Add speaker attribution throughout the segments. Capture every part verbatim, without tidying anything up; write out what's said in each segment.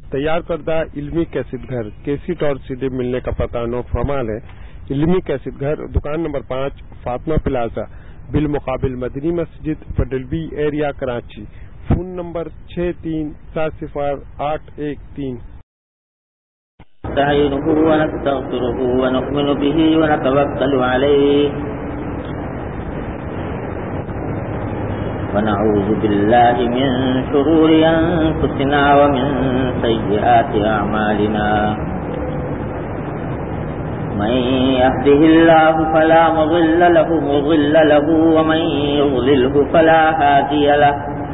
Speaker 1: تیار کردہ علمی کیسٹ گھر کیسٹ اور سی ڈی ملنے کا پتہ نو فرمال ہے۔ علمی کیسٹ گھر دکان نمبر پانچ فاطمہ پلازا بالمقابل مدنی مسجد پٹل B area Karachi. Phone number چھ تین سات صفر آٹھ ایک تین۔
Speaker 2: نستعينه ونستغفره ونؤمن به ونتوكل عليه ونعوذ بالله من شرور أنفسنا ومن سيئات أعمالنا من يهده الله فلا مضل له مضل له ومن يضلله فلا هادي له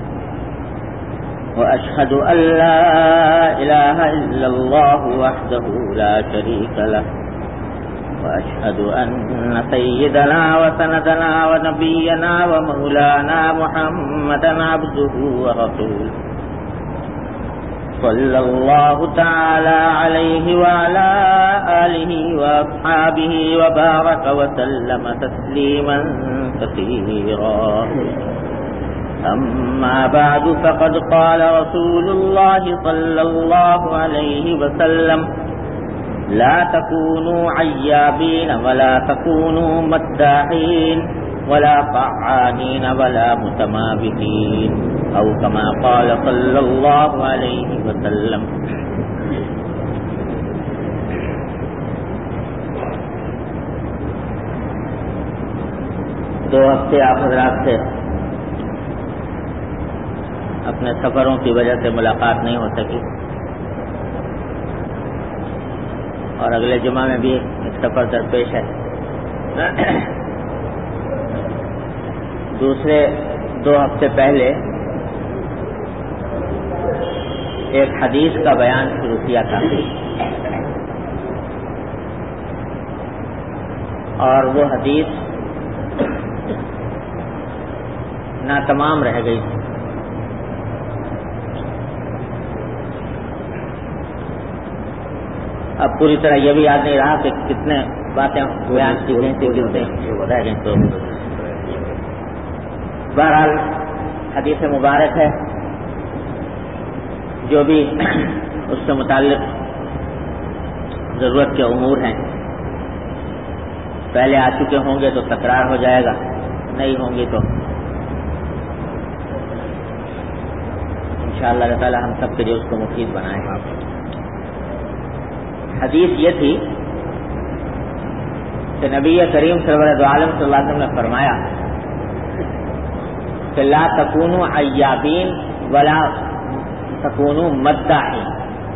Speaker 2: وأشهد أن لا إله إلا الله وحده لا شريك له وأشهد أن سيدنا وسندنا ونبينا ومولانا محمدا عبده ورسوله صلى الله تعالى عليه وعلى آله وأصحابه وبارك وسلم تسليما كثيرا. أما بعد فقد قال رسول الله صلى الله عليه وسلم لا تكونوا عيابين ولا تكونوا مداحين ولا طعانين ولا متماوتين أو كما قال صلى الله عليه وسلم. دو ہفتے آپ حضرات سے اپنے سفروں کی وجہ سے ملاقات نہیں ہو سکی اور اگلے جمعہ میں بھی ایک سفر درپیش ہے. دوسرے دو ہفتے پہلے ایک حدیث کا بیان شروع کیا تھا اور وہ حدیث ناتمام رہ گئی تھی. اب پوری طرح یہ بھی یاد نہیں رہا کہ کتنے باتیں بیان کی گئی تھی کتنے رہ گئی. تو بہرحال حدیث مبارک ہے، جو بھی اس سے متعلق ضرورت کے امور ہیں پہلے آ چکے ہوں گے تو تکرار ہو جائے گا، نہیں ہوں گی تو انشاءاللہ اللہ تعالی ہم سب کے لیے اس کو مفید بنائیں گا. حدیث یہ تھی کہ نبی کریم سرور دو عالم صلی اللہ علیہ وسلم نے فرمایا کہ لا تکونوا عیابین ولا تکونوا مداحین،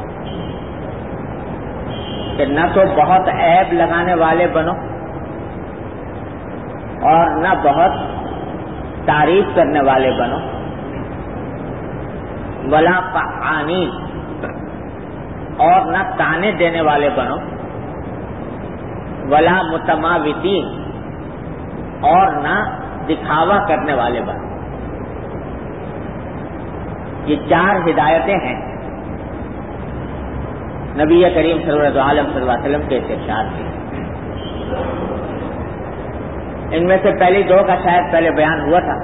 Speaker 2: کہ نہ تو بہت عیب لگانے والے بنو اور نہ بہت تعریف کرنے والے بنو، ولا طعانین اور نہ تانے دینے والے بنو، ولا متماوتین اور نہ دکھاوا کرنے والے بنو. یہ چار ہدایتیں ہیں نبی کریم صلی اللہ علیہ وسلم کے ارشاد کی. ان میں سے پہلی دو کا شاید پہلے بیان ہوا تھا،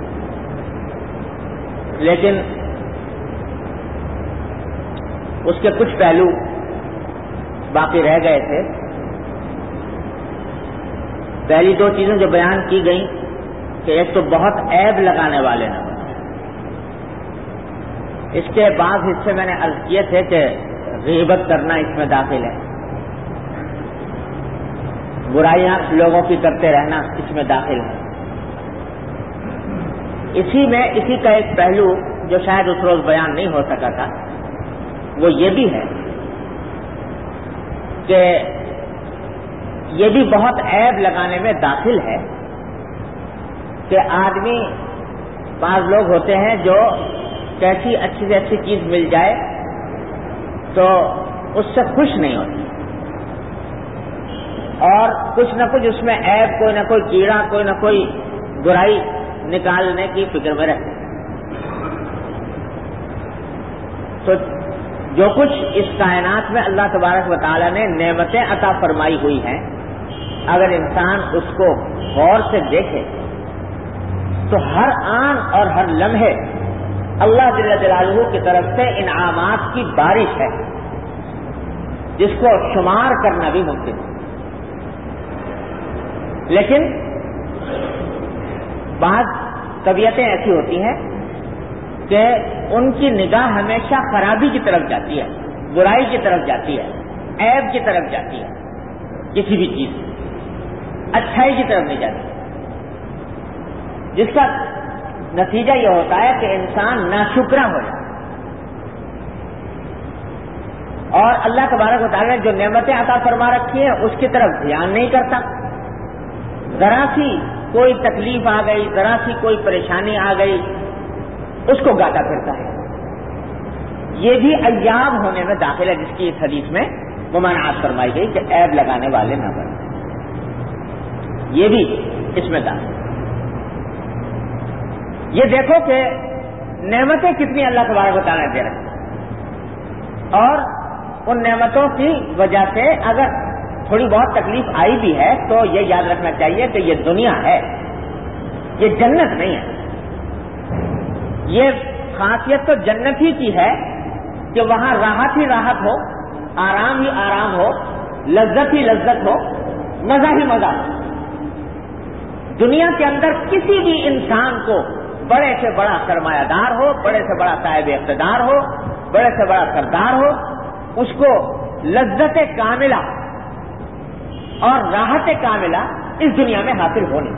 Speaker 2: لیکن اس کے کچھ پہلو باقی رہ گئے تھے. پہلی دو چیزیں جو بیان کی گئیں کہ ایک تو بہت عیب لگانے والے نہ بنو. اس کے بعض حصے میں نے عرض کیے تھے کہ غیبت کرنا اس میں داخل ہے، برائیاں لوگوں کی کرتے رہنا اس میں داخل ہے. اسی میں اسی کا ایک پہلو جو شاید اس روز بیان نہیں ہو سکا تھا وہ یہ بھی ہے کہ یہ بھی بہت عیب لگانے میں داخل ہے کہ آدمی، بعض لوگ ہوتے ہیں جو کیسی اچھی سے اچھی چیز مل جائے تو اس سے خوش نہیں ہوتے اور کچھ نہ کچھ اس میں عیب، کوئی نہ کوئی کیڑا، کوئی نہ کوئی برائی نکالنے کی فکر میں رہتے ہیں. تو جو کچھ اس کائنات میں اللہ تبارک و تعالی نے نعمتیں عطا فرمائی ہوئی ہیں، اگر انسان اس کو غور سے دیکھے تو ہر آن اور ہر لمحے اللہ جل جلالہ کی طرف سے انعامات کی بارش ہے جس کو شمار کرنا بھی ممکن ہے. لیکن بعض طبیعتیں ایسی ہوتی ہیں کہ ان کی نگاہ ہمیشہ خرابی کی طرف جاتی ہے، برائی کی طرف جاتی ہے، عیب کی طرف جاتی ہے. کسی بھی چیز اچھائی کی طرف نہیں جاتی، جس کا نتیجہ یہ ہوتا ہے کہ انسان ناشکرا ہو جائے اور اللہ تبارک و تعالیٰ نے جو نعمتیں عطا فرما رکھی ہیں اس کی طرف دھیان نہیں کرتا. ذرا سی کوئی تکلیف آ گئی، ذرا سی کوئی پریشانی آ گئی، اس کو گاتا پھرتا ہے. یہ بھی ایاب ہونے میں داخل ہے، جس کی اس حدیث میں ممانعت فرمائی گئی کہ عیب لگانے والے نہ بنیں. یہ بھی اس میں داخل. یہ دیکھو کہ نعمتیں کتنی اللہ تبارک و تعالیٰ نے دے رکھی، اور ان نعمتوں کی وجہ سے اگر تھوڑی بہت تکلیف آئی بھی ہے تو یہ یاد رکھنا چاہیے کہ یہ دنیا ہے، یہ جنت نہیں ہے. یہ خاصیت تو جنت ہی کی ہے کہ وہاں راحت ہی راحت ہو، آرام ہی آرام ہو، لذت ہی لذت ہو، مزہ ہی مزہ ہو. دنیا کے اندر کسی بھی انسان کو بڑے سے بڑا سرمایہ دار ہو، بڑے سے بڑا صاحب اقتدار ہو، بڑے سے بڑا سردار ہو، اس کو لذت کاملہ اور راحت کاملہ اس دنیا میں حاصل ہونی.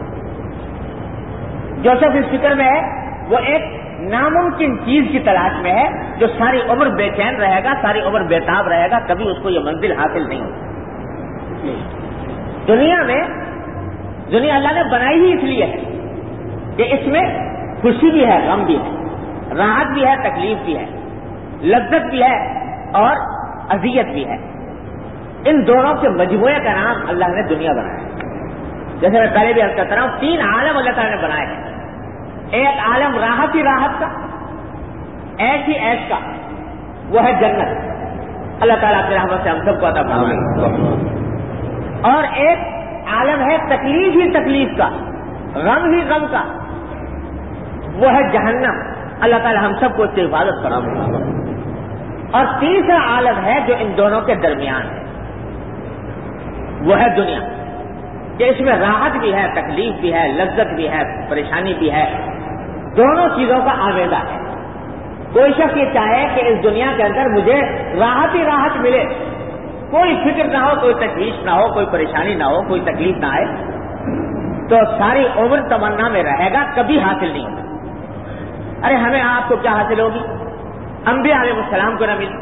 Speaker 2: جو شخص اس فکر میں ہے وہ ایک ناممکن چیز کی تلاش میں ہے، جو ساری عمر بے چین رہے گا، ساری عمر بےتاب رہے گا، کبھی اس کو یہ منزل حاصل نہیں ہوگی. دنیا میں دنیا اللہ نے بنائی ہی اس لیے ہے کہ اس میں خوشی بھی ہے، غم بھی ہے، راحت بھی ہے، تکلیف بھی ہے، لذت بھی ہے اور اذیت بھی ہے. ان دونوں کے مجموعے کا نام اللہ نے دنیا بنایا. جیسے میں پہلے بھی عرض کرتا رہا ہوں، تین عالم اللہ تعالیٰ نے بنائے ہیں. ایک عالم راحت ہی راحت کا، ایش ہی ایش کا، وہ ہے جنت. اللہ تعالیٰ اپنی رحمت سے ہم سب کو عطا فرمائے. اور ایک عالم ہے تکلیف ہی تکلیف کا، غم ہی غم کا، وہ ہے جہنم. اللہ تعالیٰ ہم سب کو اس سے حفاظت فرمائے. اور تیسرا عالم ہے جو ان دونوں کے درمیان ہے، وہ ہے دنیا، کہ اس میں راحت بھی ہے، تکلیف بھی ہے، لذت بھی ہے، پریشانی بھی ہے، دونوں چیزوں کا آمیزہ ہے. کوئی شخص یہ چاہے کہ اس دنیا کے اندر مجھے راحت ہی راحت ملے، کوئی فکر نہ ہو، کوئی تشویش نہ ہو، کوئی پریشانی نہ ہو، کوئی تکلیف نہ آئے، تو ساری عمر تمنا میں رہے گا، کبھی حاصل نہیں ہوگا. ارے ہمیں آپ کو کیا حاصل ہوگی؟ انبیاء علیہ السلام کو نہ ملی.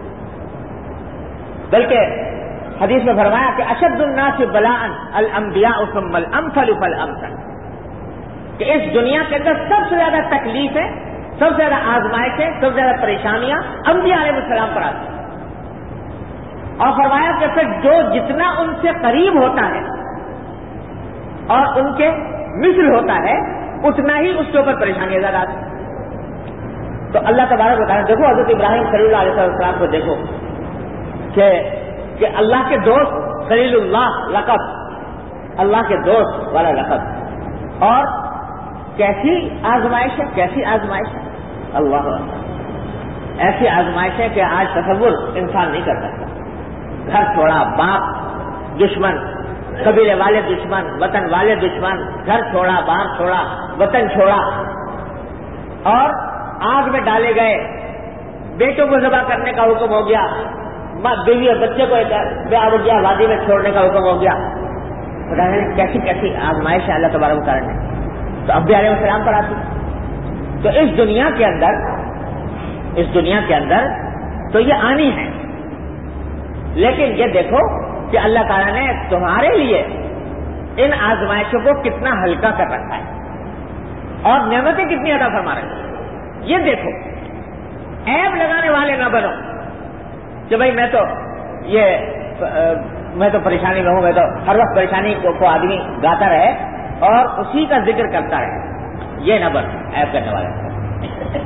Speaker 2: بلکہ حدیث میں فرمایا کہ اشد الناس بلاء الانبیاء ثم الامثل فالامثل، کہ اس دنیا کے اندر سب سے زیادہ تکلیفیں، سب سے زیادہ آزمائشیں، سب سے زیادہ پریشانیاں انبیاء علیہ السلام پر آتی ہیں. اور فرمایا کہ پھر جو جتنا ان سے قریب ہوتا ہے اور ان کے مثل ہوتا ہے اتنا ہی اس کے اوپر پریشانیاں زیادہ آتی ہیں. تو اللہ تبارک و تعالیٰ دیکھو، حضرت ابراہیم خلیل اللہ علیہ السلام کو دیکھو کہ کہ اللہ کے دوست خلیل اللہ لقب، اللہ کے دوست والا لقب، اور کیسی آزمائش ہے، کیسی آزمائش ہے. اللہ ایسی آزمائش ہے کہ آج تصور انسان نہیں کر سکتا. گھر چھوڑا، باپ دشمن، قبیلے والے دشمن، وطن والے دشمن، گھر چھوڑا، باپ چھوڑا، وطن چھوڑا، اور آگ میں ڈالے گئے. بیٹوں کو ذبح کرنے کا حکم ہو گیا، بیوی اور بچے کو بیاہ ہو گیا، وادی میں چھوڑنے کا حکم ہو گیا. خدا نے کیسی کیسی آزمائش ہے اللہ تبارک و تعالیٰ نے تو انبیاء علیہ السلام پر آتی. تو اس دنیا کے اندر اس دنیا کے اندر تو یہ آنی ہے، لیکن یہ دیکھو کہ اللہ تعالیٰ نے تمہارے لیے ان آزمائشوں کو کتنا ہلکا کر رکھا ہے اور نعمتیں کتنی عطا فرما رہے ہیں. یہ دیکھو، عیب لگانے والے نہ بنو کہ بھائی میں تو یہ میں تو پریشانی میں ہوں، میں تو ہر وقت پریشانی کو, کو آدمی گاتا رہے اور اسی کا ذکر کرتا رہے. یہ نہ بن عیب کرنے والے.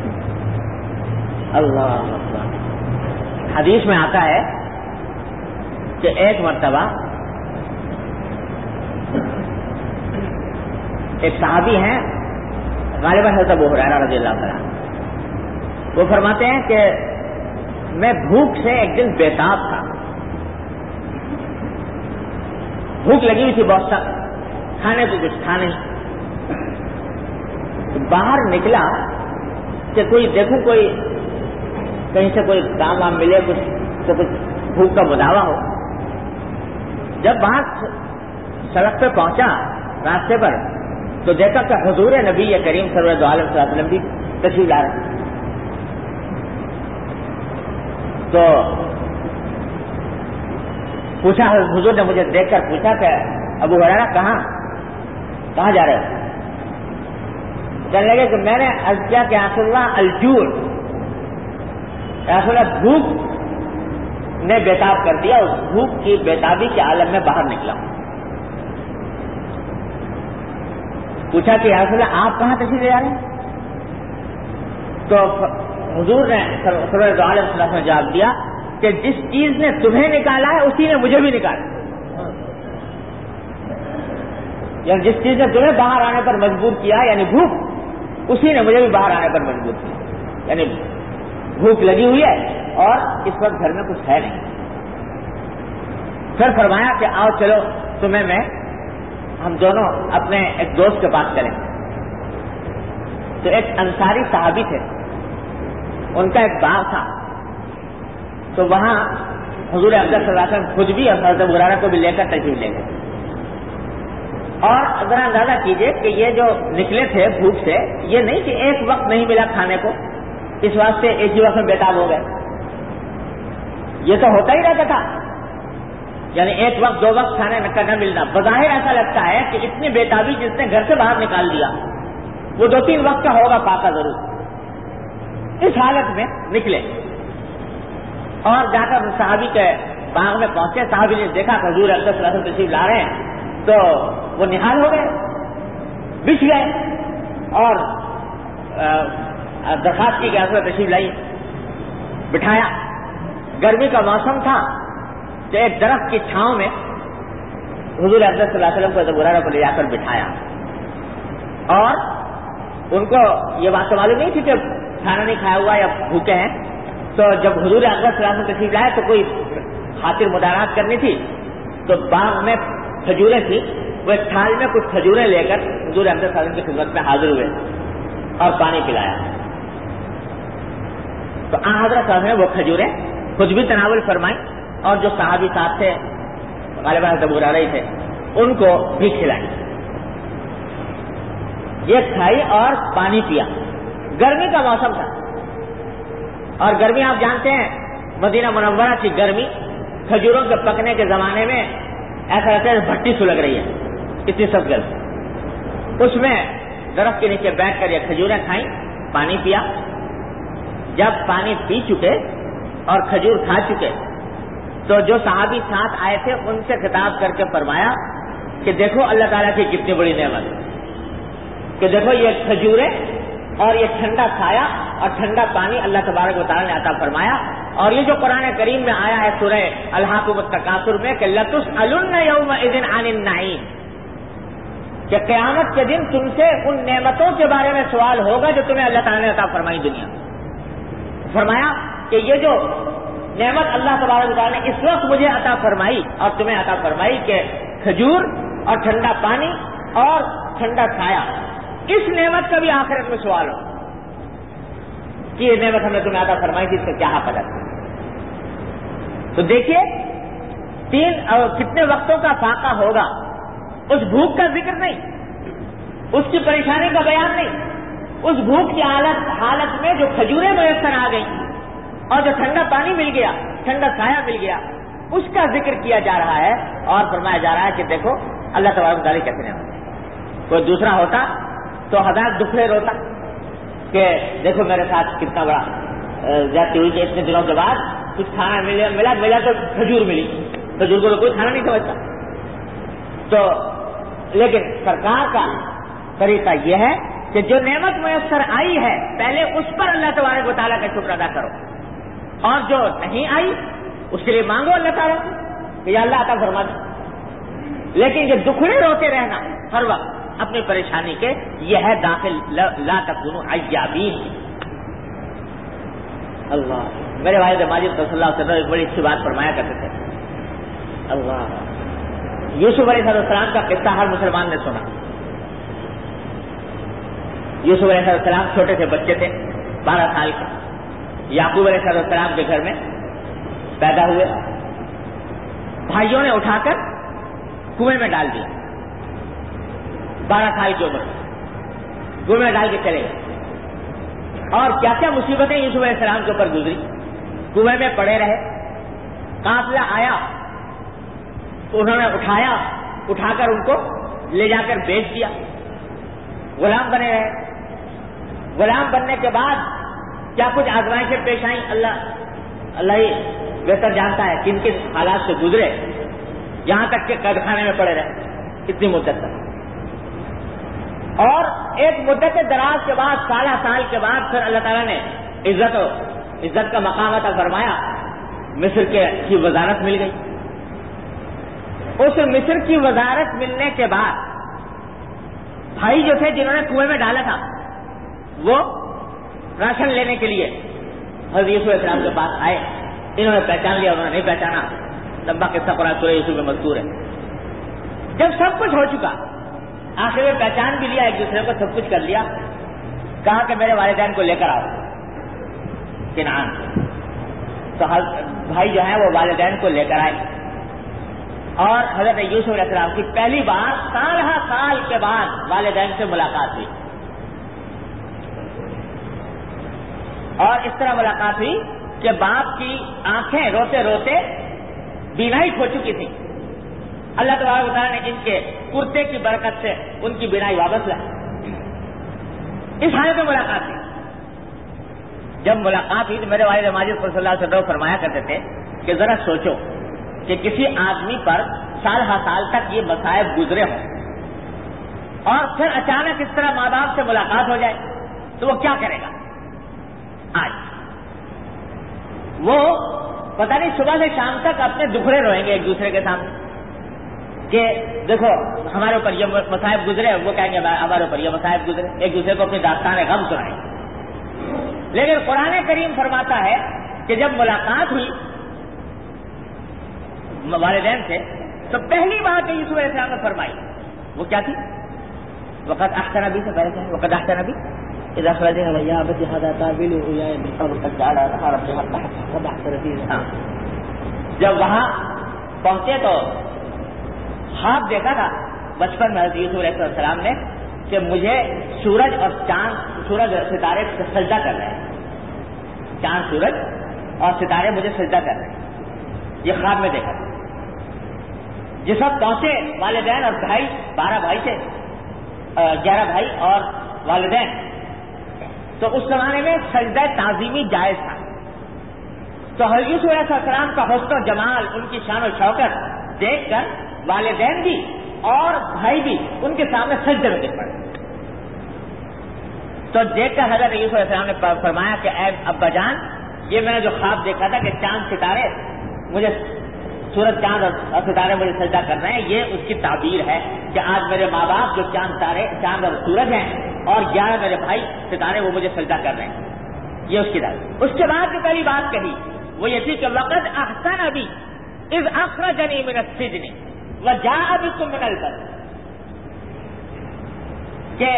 Speaker 2: اللہ اللہ. حدیث میں آتا ہے کہ ایک مرتبہ ایک صحابی ہیں، غالباً حضرت ابو ہریرہ رضی اللہ عنہ، وہ فرماتے ہیں کہ میں بھوک سے ایک دن بےتاب تھا، بھوک لگی ہوئی تھی بہت سخت، کھانے کو کچھ تھا نہیں، تو باہر نکلا کہ کوئی دیکھوں کوئی کہیں سے کوئی کام وام ملے، کچھ تو کچھ بھوک کا مداوا ہو۔ جب باہر سڑک پہ پہنچا راستے پر تو دیکھا کہ حضور نبی کریم صلی اللہ علیہ وسلم بھی تشریف لا رہے، تو پوچھا، حضور نے مجھے دیکھ کر پوچھا کہ ابو ہریرہ کہاں کہاں جا رہے ہو؟ کہنے لگے کہ میں نے عرض کیا کہ رسول اللہ الجوع، رسول اللہ بھوک نے بےتاب کر دیا، اس بھوک کی بےتابی کے عالم میں باہر نکلا ہوں۔ پوچھا کہ رسول اللہ آپ کہاں تشریف لے جا رہے ہیں؟ تو حضور نے صلی اللہ علیہ وسلم نے جواب دیا کہ جس چیز نے تمہیں نکالا ہے اسی نے مجھے بھی نکالا، یعنی جس چیز نے تمہیں باہر آنے پر مجبور کیا یعنی بھوک، اسی نے مجھے بھی باہر آنے پر مجبور کیا، یعنی بھوک لگی ہوئی ہے اور اس وقت گھر میں کچھ ہے نہیں۔ پھر فرمایا کہ آؤ چلو تمہیں میں ہم دونوں اپنے ایک دوست کے پاس چلیں۔ تو ایک انصاری صحابی تھے، ان کا ایک باغ تھا، تو وہاں حضور اقدس صلی اللہ علیہ وسلم خود بھی اور حضرت ابو ہریرہ کو بھی لے کر تشریف لے گئے۔ اور ذرا اندازہ کیجئے کہ یہ جو نکلے تھے بھوک سے، یہ نہیں کہ ایک وقت نہیں ملا کھانے کو اس واسطے ایک ہی وقت میں بےتاب ہو گئے، یہ تو ہوتا ہی رہتا تھا، یعنی ایک وقت دو وقت کھانے کا نہ ملنا۔ بظاہر ایسا لگتا ہے کہ اتنی بےتابی جس نے گھر سے باہر نکال دیا وہ دو تین وقت کا ہوگا پاکا ضرور۔ اس حالت میں نکلے اور جا کر صحابی کے باغ میں پہنچے، صحابی نے دیکھا کہ حضور اقدس صلی اللہ علیہ وسلم تشریف لا رہے ہیں، تو وہ نہال ہو گئے، بچھ گئے اور درخواست کی کہ حضرت تشریف لائیے، بٹھایا۔ گرمی کا موسم تھا تو ایک درخت کی چھاؤں میں حضور اقدس صلی اللہ علیہ وسلم کو ابو ہریرہ کو لے جا کر بٹھایا، اور ان کو یہ بات تو معلوم نہیں تھی کہ کھانا نہیں کھایا ہوا یا بھوکے ہیں، تو جب حضور اقدس صلی اللہ علیہ وسلم تشریف لائے تو کوئی خاطر مدارات کرنی تھی، تو باغ میں کھجوریں تھی، وہ ایک تھال میں کچھ کھجوریں لے کر حضور اقدس صلی اللہ علیہ وسلم کی خدمت میں حاضر ہوئے اور پانی پلایا۔ تو آن حضرت صاحب نے وہ کھجوریں خود بھی تناول فرمائی اور جو صحابی صاحب تھے غالباً ابو ہریرہ ہی تھے ان کو بھی کھلائی، یہ کھائی اور پانی پیا۔ گرمی کا موسم تھا اور گرمی آپ جانتے ہیں مدینہ منورہ کی گرمی، کھجوروں کے پکنے کے زمانے میں ایسا لگتا ہے بھٹی سلگ رہی ہے، اتنی سخت گرمی۔ اس میں درخت کے نیچے بیٹھ کر یہ کھجوریں کھائیں، پانی پیا۔ جب پانی پی چکے اور کھجور کھا چکے تو جو صحابی ساتھ آئے تھے ان سے خطاب کر کے فرمایا کہ دیکھو اللہ تعالیٰ کی کتنی بڑی نعمت، کہ دیکھو یہ کھجوریں اور یہ ٹھنڈا سایہ اور ٹھنڈا پانی اللہ تبارک و تعالیٰ نے عطا فرمایا، اور یہ جو قرآن کریم میں آیا ہے سورہ الحاقم التکاثر میں کہ لَتُسْأَلُنَّ يَوْمَئِذٍ عَنِ النَّعِيمِ، کہ قیامت کے دن تم سے ان نعمتوں کے بارے میں سوال ہوگا جو تمہیں اللہ تعالیٰ نے عطا فرمائی دنیا میں۔ فرمایا کہ یہ جو نعمت اللہ تبارک و تعالیٰ نے اس وقت مجھے عطا فرمائی اور تمہیں عطا فرمائی کہ کھجور اور ٹھنڈا پانی اور ٹھنڈا سایہ، اس نعمت کا بھی آخرت میں سوال ہو کہ یہ نعمت ہم نے تمہیں عطا فرمائی تھی، اس کا کیا حق ادا کیا۔ تو دیکھیے تین کتنے وقتوں کا فاقہ ہوگا، اس بھوک کا ذکر نہیں، اس کی پریشانی کا بیان نہیں، اس بھوک کی حالت حالت میں جو کھجوریں میسر آ گئیں اور جو ٹھنڈا پانی مل گیا، ٹھنڈا سایہ مل گیا، اس کا ذکر کیا جا رہا ہے اور فرمایا جا رہا ہے کہ دیکھو اللہ تبارک و تعالیٰ کیسے نعمت۔ کوئی دوسرا ہوتا تو ہزار دکھڑے روتا کہ دیکھو میرے ساتھ کتنا بڑا زیادتی ہوئی کہ اتنے دنوں کے بعد کچھ کھانا ملا ملا ملا تو کھجور ملی، کھجور کو تو کوئی کھانا نہیں سمجھتا۔ تو لیکن سرکار کا طریقہ یہ ہے کہ جو نعمت میسر آئی ہے پہلے اس پر اللہ تبارک و تعالیٰ کا شکر ادا کرو، اور جو نہیں آئی اس کے لیے مانگو اللہ تعالیٰ سے کہ یا اللہ عطا فرما دے۔ لیکن یہ دکھڑے روتے رہنا ہر وقت اپنی پریشانی کے، یہ ہے داخل لا تکونوا عیابین۔ اللہ میرے والد ماجد صلی اللہ علیہ وسلم ایک بڑی اچھی بات فرمایا کرتے تھے. اللہ یوسف علیہ السلام کا قصہ ہر مسلمان نے سنا. یوسف علیہ السلام چھوٹے سے بچے تھے, بارہ سال کے. یعقوب علیہ السلام کے گھر میں پیدا ہوئے. بھائیوں نے اٹھا کر کنویں میں ڈال دیا. بارہ سال کی عمر کنویں میں ڈال کے چلے گئے. اور کیا کیا مصیبتیں یوسف علیہ السلام کے اوپر گزری. کنویں میں پڑے رہے, قافلہ آیا تو انہوں نے اٹھایا, اٹھا کر ان کو لے جا کر بیچ دیا. غلام بنے رہے. غلام بننے کے بعد کیا کچھ آزمائشیں پیش آئیں, اللہ اللہ ہی بہتر جانتا ہے کن کن حالات سے گزرے, یہاں تک کہ قید خانے میں پڑے رہے اتنی مدت تک. اور ایک مدت دراز کے بعد, سالہ سال کے بعد پھر اللہ تعالیٰ نے عزت و عزت کا مقام عطا فرمایا. مصر کے کی وزارت مل گئی. اس مصر کی وزارت ملنے کے بعد بھائی جو تھے جنہوں نے کنویں میں ڈالا تھا وہ راشن لینے کے لیے حضرت یوسف علیہ السلام کے پاس آئے. انہوں نے پہچان لیا, انہوں نے نہیں پہچانا. لمبا قصہ قرآن سورہ یوسف میں مذکور ہے. جب سب کچھ ہو چکا, آخر میں پہچان بھی لیا, ایک دوسرے کو سب کچھ کر لیا, کہا کہ میرے والدین کو لے کر آؤ کنعان. تو بھائی جو ہیں وہ والدین کو لے کر آئے اور حضرت یوسف علیہ السلام کی پہلی بار سال ہا سال کے بعد والدین سے ملاقات ہوئی. اور اس طرح ملاقات ہوئی کہ باپ کی آنکھیں روتے روتے بینائی کھو چکی تھی. اللہ تبارک و تعالیٰ نے ان کے کرتے کی برکت سے ان کی بینائی واپس لائی. اس حالت میں ملاقات ہوئی. جب ملاقات ہوئی تو میرے والد ماجد صلی اللہ علیہ وسلم فرمایا کرتے تھے کہ ذرا سوچو کہ کسی آدمی پر سال ہا سال تک یہ مصائب گزرے ہوں اور پھر اچانک اس طرح ماں باپ سے ملاقات ہو جائے تو وہ کیا کرے گا. آج وہ پتہ نہیں صبح سے شام تک اپنے دکھڑے روئیں گے ایک دوسرے کے سامنے کہ دیکھو ہمارے اوپر یہ مصائب گزرے, وہ کہیں گے ہمارے اوپر یہ مصائب گزرے, ایک دوسرے کو اپنی داستان غم سنائیں. لیکن قرآن کریم فرماتا ہے کہ جب ملاقات ہوئی والدین سے تو پہلی بات یوسف علیہ السلام نے فرمائی وہ کیا تھی؟ وقت احسن نبی سے پہلے کیا وقت احسن نبی اذا خرجنا يا ابت هذا تعبير يا ابن قبل قد جعل ربها تحت رتيب. جب وہاں پہنچے تو خواب دیکھا تھا بچپن میں حضرت یوسف علیہ السلام نے کہ مجھے سورج اور چاند سورج اور ستارے سجدہ کر رہے ہیں, چاند سورج اور ستارے مجھے سجدہ کر رہے ہیں. یہ خواب میں دیکھا. جس وقت پہنچے والدین اور بھائی, بارہ بھائی تھے, گیارہ بھائی اور والدین, تو اس زمانے میں سجدہ تعظیمی جائز تھا. تو حضرت یوسف علیہ السلام کا حسن و جمال, ان کی شان و شوکت دیکھ کر والدین بھی اور بھائی بھی ان کے سامنے سجدے میں گر پڑے. تو دیکھ کر حضرت یوسف علیہ السلام نے فرمایا کہ اے ابا جان, یہ میں نے جو خواب دیکھا تھا کہ چاند ستارے مجھے سورج چاند اور ستارے مجھے سجدہ کر رہے ہیں, یہ اس کی تعبیر ہے کہ آج میرے ماں باپ جو چاند تارے چاند اور سورج ہیں اور گیارہ میرے بھائی ستارے وہ مجھے سجدہ کر رہے ہیں. یہ اس کی تعبیر. اس کے بعد جو پہلی بات کہی وہ یہ تھی کہ وقت احسن ابی اذ اخرجنی من السجن وجاء بكم من البر, کہ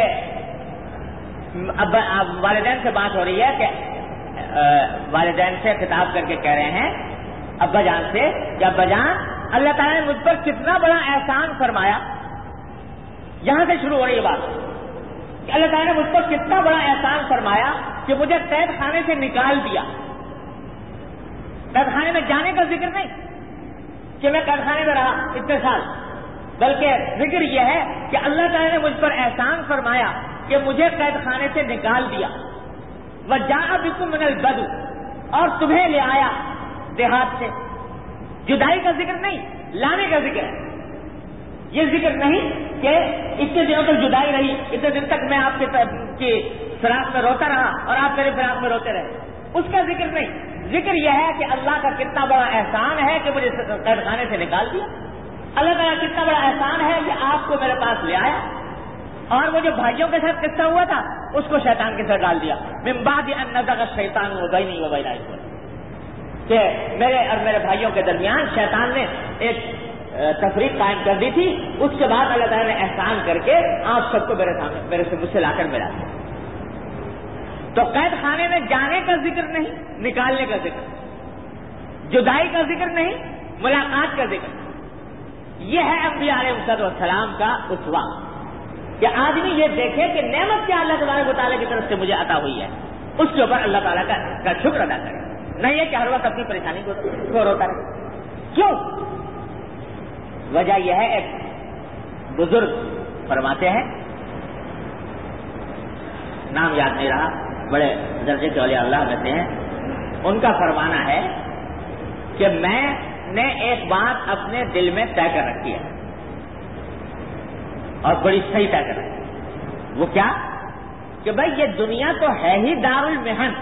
Speaker 2: والدین سے بات ہو رہی ہے کہ والدین سے خطاب کر کے کہہ رہے ہیں ابا جان سے کہ ابا جان اللہ تعالیٰ نے مجھ پر کتنا بڑا احسان فرمایا. یہاں سے شروع ہو رہی ہے بات کہ اللہ تعالیٰ نے مجھ پر کتنا بڑا احسان فرمایا کہ مجھے قید خانے سے نکال دیا. قید خانے میں جانے کا ذکر نہیں کہ میں قید خانے میں رہا اتنے سال, بلکہ ذکر یہ ہے کہ اللہ تعالیٰ نے مجھ پر احسان فرمایا کہ مجھے قید خانے سے نکال دیا. وجاء بكم من البدو, اور تمہیں لے آیا دیہات سے. جدائی کا ذکر نہیں, لانے کا ذکر ہے. یہ ذکر نہیں کہ اتنے دنوں تک جدائی رہی, اتنے دن تک میں آپ کی فراق میں روتا رہا اور آپ میرے فراق میں روتے رہے, اس کا ذکر نہیں. ذکر یہ ہے کہ اللہ کا کتنا بڑا احسان ہے کہ مجھے قید خانے سے نکال دیا. اللہ تعالیٰ کتنا بڑا احسان ہے کہ آپ کو میرے پاس لے آیا. اور وہ جو بھائیوں کے ساتھ قصہ ہوا تھا اس کو شیطان کے ساتھ ڈال دیا. من بعد ان نزغ الشیطان بینی و بین اخوتی، کہ میرے اور میرے بھائیوں کے درمیان شیطان نے ایک تفریق قائم کر دی تھی. اس کے بعد اللہ تعالیٰ نے احسان کر کے آپ سب کو میرے سامنے میرے سے مجھ سے لا کر ملا دیا. تو قید خانے میں جانے کا ذکر نہیں، نکالنے کا ذکر، جدائی کا ذکر نہیں، ملاقات کا ذکر. یہ ہے انبیاء علیہ السلام کا اسوہ، کہ آدمی یہ دیکھے کہ نعمت کیا اللہ تبارک و تعالیٰ کی طرف سے مجھے عطا ہوئی ہے، اس کے اوپر اللہ تعالیٰ کا, کا شکر ادا کرے، نہ یہ کہ ہر وقت اپنی پریشانی کو کو روتا رہے. کیوں؟ وجہ یہ ہے، ایک بزرگ فرماتے ہیں، نام یاد نہیں رہا، بڑے درجے کے اولیاء اللہ میں سے ہیں، ان کا فرمانا ہے کہ میں نے ایک بات اپنے دل میں طے کر رکھی ہے اور بڑی صحیح طے کر رکھی ہے. وہ کیا؟ کہ بھائی یہ دنیا تو ہے ہی دار المحن،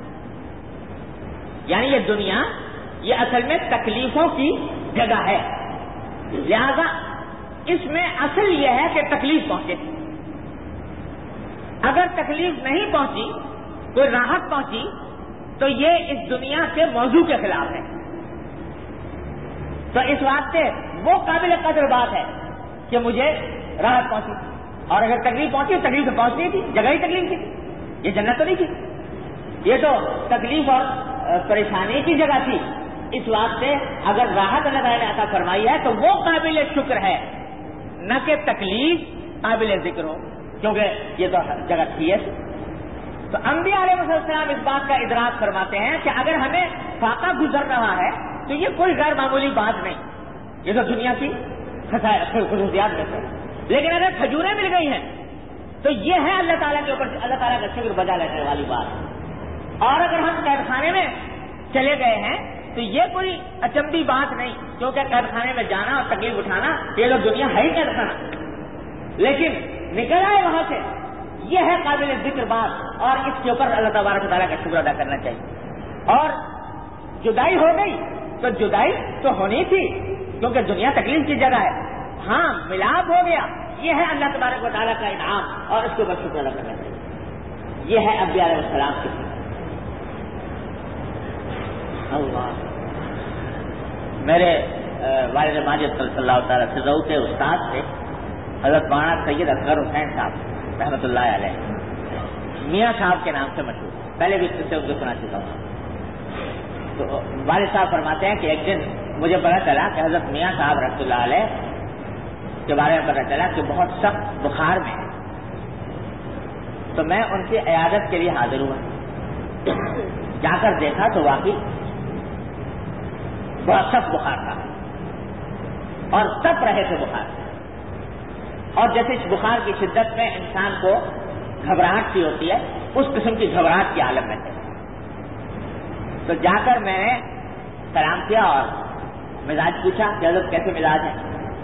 Speaker 2: یعنی یہ دنیا یہ اصل میں تکلیفوں کی جگہ ہے، لہذا اس میں اصل یہ ہے کہ تکلیف پہنچے. اگر تکلیف نہیں پہنچی، کوئی راحت پہنچی، تو یہ اس دنیا کے موضوع کے خلاف ہے. تو اس واسطے وہ قابل قدر بات ہے کہ مجھے راحت پہنچی، اور اگر تکلیف پہنچی تو تکلیف تو پہنچنی تھی، جگہ ہی تکلیف تھی، یہ جنت تو نہیں تھی، یہ تو تکلیف اور پریشانی کی جگہ تھی. اس واسطے اگر راحت اللہ تعالیٰ نے عطا فرمائی ہے تو وہ قابل شکر ہے، نہ کہ تکلیف قابل ذکر ہو، کیونکہ یہ تو جگہ تھی ہے. تو انبیاء علیہ السلام اس بات کا ادراک فرماتے ہیں کہ اگر ہمیں فاقہ گزر رہا ہے تو یہ کوئی غیر معمولی بات نہیں، یہ تو دنیا کی خصوصیات میں سے. لیکن اگر کھجوریں مل گئی ہیں تو یہ ہے اللہ تعالیٰ کے اوپر اللہ تعالیٰ کا شکر بجا لینے والی بات. اور اگر ہم قید خانے میں چلے گئے ہیں تو یہ کوئی اچنبھی بات نہیں، کیونکہ قید خانے میں جانا اور تکلیف اٹھانا یہ تو دنیا ہے ہی قید خانہ، لیکن نکل آئے وہاں سے، یہ ہے قابل ذکر بات، اور اس کے اوپر اللہ تبارک تعالیٰ کا شکر ادا کرنا چاہیے. اور جدائی ہو گئی تو جدائی تو ہونی تھی، کیونکہ دنیا تکلیف کی جگہ ہے. ہاں ملاپ ہو گیا، یہ ہے اللہ تبارک و تعالیٰ کا انعام، اور اس کے اوپر شکر ادا کرنا چاہیے. یہ ہے انبیاء علیہ السلام کی. اللہ میرے والد ماجد صلی اللہ تعالیٰ سے رو کے استاد تھے حضرت مولانا سید اصغر حسین صاحب رحمۃ اللہ علیہ، میاں صاحب کے نام سے مشہور، پہلے بھی اس سے ان کو سنا چکا ہوں. تو والد صاحب فرماتے ہیں کہ ایک دن مجھے پتا چلا کہ حضرت میاں صاحب رحمۃ اللہ علیہ کے بارے میں پتا چلا کہ بہت سخت بخار میں ہے. تو میں ان کی عیادت کے لیے حاضر ہوا، جا کر دیکھا تو واقعی بہت سخت بخار تھا اور تپ رہے تھے بخار، اور جیسے اس بخار کی شدت میں انسان کو گھبراہٹ سی ہوتی ہے، اس قسم کی گھبراہٹ کی عالم میں تھے. تو جا کر میں نے سلام کیا اور مزاج پوچھا کہ حضرت کیسے مزاج ہے.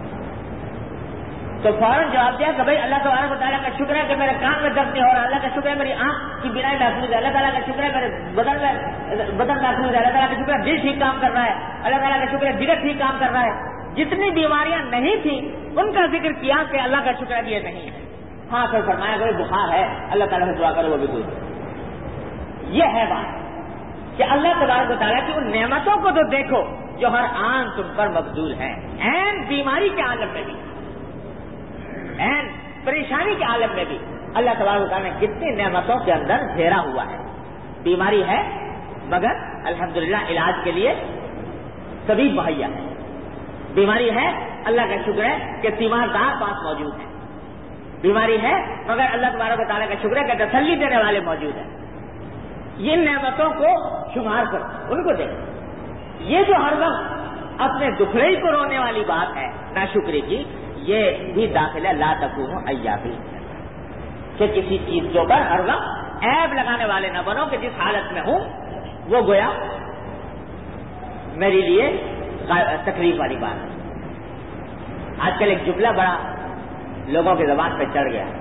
Speaker 2: تو فوراً جواب دیا کہ بھائی اللہ تبارک و تعالیٰ کا شکر ہے کہ میرے کان میں درد نہیں ہو رہا، اللہ کا شکر ہے میری آنکھ کی بینائی محفوظ ہے، اللہ تعالیٰ کا شکر ہے میرے بدن میں بدن محفوظ ہے، اللہ تعالیٰ کا شکر ہے دل ٹھیک کام کر رہا ہے، اللہ تعالیٰ کا شکر ہے جگر ٹھیک کام کر رہا ہے. جتنی بیماریاں نہیں تھیں ان کا ذکر کیا کہ اللہ کا شکر ہے یہ نہیں ہے. ہاں پھر فرمایا کہ بخار ہے، اللہ تعالیٰ سے دعا کرو وہ بھی کوئی. یہ ہے بات کہ اللہ تبارک و تعالیٰ کی ان نعمتوں کو تو دیکھو جو ہر آن تم پر مبذول ہیں. این بیماری کے عالم میں بھی، این پریشانی کے عالم میں بھی اللہ تبارک و تعالیٰ نے کتنی نعمتوں کے اندر گھیرا ہوا ہے. بیماری ہے مگر الحمدللہ علاج کے لیے سبھی مہیا ہے. بیماری ہے اللہ کا شکر ہے کہ تیماردار پاس موجود ہیں. بیماری ہے مگر اللہ تبارک و تعالیٰ کا شکر ہے کہ تسلی دینے والے موجود ہیں. یہ نعمتوں کو شمار کرو، ان کو دیکھو. یہ جو ہر وقت اپنے دکھڑے کو رونے والی بات ہے ناشکری کی، یہ بھی داخل ہے لا تکونوا ایابی، کہ کسی چیز کے اوپر ہر وقت عیب لگانے والے نہ بنو کہ جس حالت میں ہوں وہ گویا میرے لیے تکلیف والی بات ہے. آج کل ایک جملہ بڑا لوگوں کی زبان پہ چڑھ گیا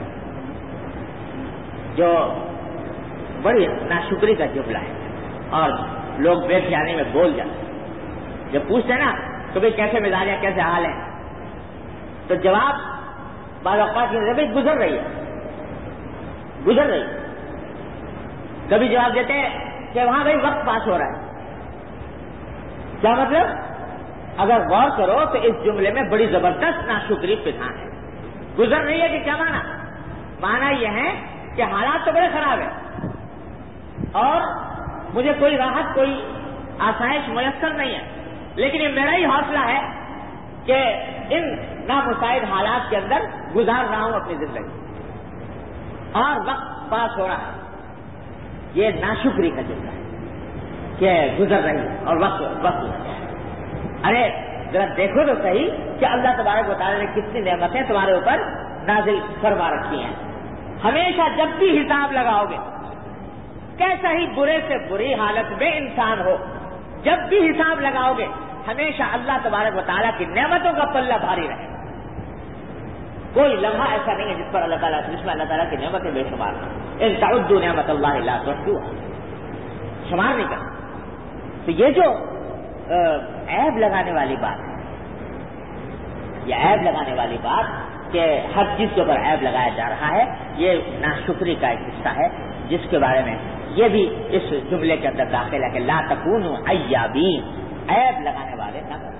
Speaker 2: جو بڑی ناشکری کا جملہ ہے، اور لوگ بے خیالی میں بول جاتے. جب پوچھتے ہیں نا کہ بھائی کیسے مزاج ہے، کیسے حال ہے، تو جواب بعض اوقات کی زندگی گزر رہی ہے، گزر رہی ہے. کبھی جواب دیتے ہیں کہ وہاں بھائی وقت پاس ہو رہا ہے. کیا مطلب؟ اگر غور کرو تو اس جملے میں بڑی زبردست ناشکری پنہان ہے. گزر رہی ہے کہ کیا مانا؟ مانا یہ ہے کہ حالات تو بڑے خراب ہیں اور مجھے کوئی راحت کوئی آسائش میسر نہیں ہے، لیکن یہ میرا ہی حوصلہ ہے کہ ان نامساعد حالات کے اندر گزار رہا ہوں اپنی زندگی اور وقت پاس ہو رہا ہے. یہ ناشکری کا جملہ ہے کہ گزر رہی ہے اور وقت وقت ارے ذرا دیکھو تو صحیح کہ اللہ تبارک و تعالیٰ نے کتنی نعمتیں تمہارے اوپر نازل فرما رکھی ہیں. ہمیشہ جب بھی حساب لگاؤ گے، کیسا ہی برے سے بری حالت میں انسان ہو، جب بھی حساب لگاؤ گے ہمیشہ اللہ تبارک و تعالیٰ کی نعمتوں کا پلہ بھاری رہے. کوئی لمحہ ایسا نہیں ہے جس پر اللہ تعالیٰ جس میں اللہ تعالیٰ کی نعمتیں بے شمار ہیں. ان تعدوا نعمت اللہ لا تحصوها، شمار نہیں کرنا. تو یہ جو عیب لگانے والی بات ہے، یہ عیب لگانے والی بات کہ ہر چیز کے اوپر عیب لگایا جا رہا ہے، یہ ناشکری کا ایک حصہ ہے جس کے بارے میں یہ بھی اس جملے کے اندر داخل ہے کہ لا تکونوا عیابین، عیب لگانے والے نہ بنو.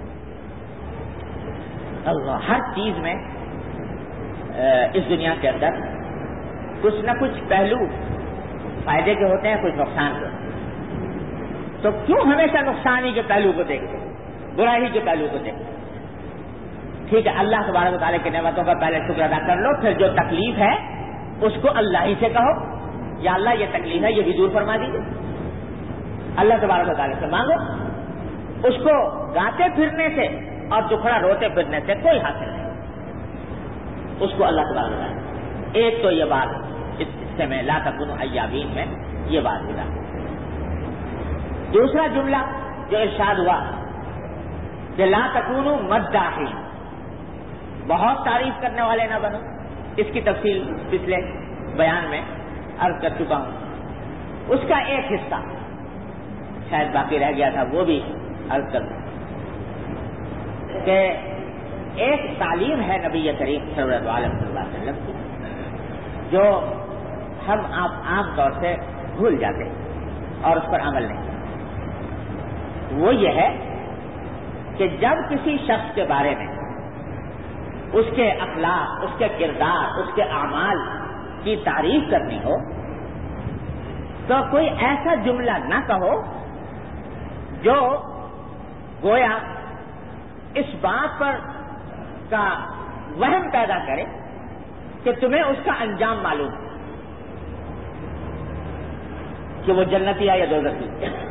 Speaker 2: اللہ ہر چیز میں اس دنیا کے اندر کچھ نہ کچھ پہلو فائدے کے ہوتے ہیں، کچھ نقصان کے. تو کیوں ہمیشہ نقصان ہی کے پہلو کو دیکھتے، برائی کے پہلو کو دیکھتے؟ ٹھیک ہے، اللہ تبارک و تعالیٰ کی نعمتوں کا پہلے شکر ادا کر لو، پھر جو تکلیف ہے اس کو اللہ ہی سے کہو یا اللہ یہ تکلیف ہے یہ بھی دور فرما دیجیے. اللہ تبارک و تعالیٰ سے مانگو. اس کو گاتے پھرنے سے اور دکھڑا روتے پھرنے سے کوئی حاصل نہیں. اس کو اللہ تبارک و تعالیٰ. ایک تو یہ بات اس حصے میں لا تکونوا عیابین میں یہ بات ملا. دوسرا جملہ جو ارشاد ہوا کہ لا تکونوا مداحین، بہت تعریف کرنے والے نہ بنو. اس کی تفصیل پچھلے بیان میں عرض کر چکا ہوں. اس کا ایک حصہ شاید باقی رہ گیا تھا، وہ بھی عرض کر دوں کہ ایک تعلیم ہے نبی کریم صلی اللہ علیہ وسلم کی جو ہم آپ عام طور سے بھول جاتے ہیں اور اس پر عمل نہیں کرتے. وہ یہ ہے کہ جب کسی شخص کے بارے میں اس کے اخلاق، اس کے کردار، اس کے اعمال کی تعریف کرنی ہو تو کوئی ایسا جملہ نہ کہو جو گویا اس بات پر کا وہم پیدا کرے کہ تمہیں اس کا انجام معلوم ہے کہ وہ جنتی ہے یا دوزخی.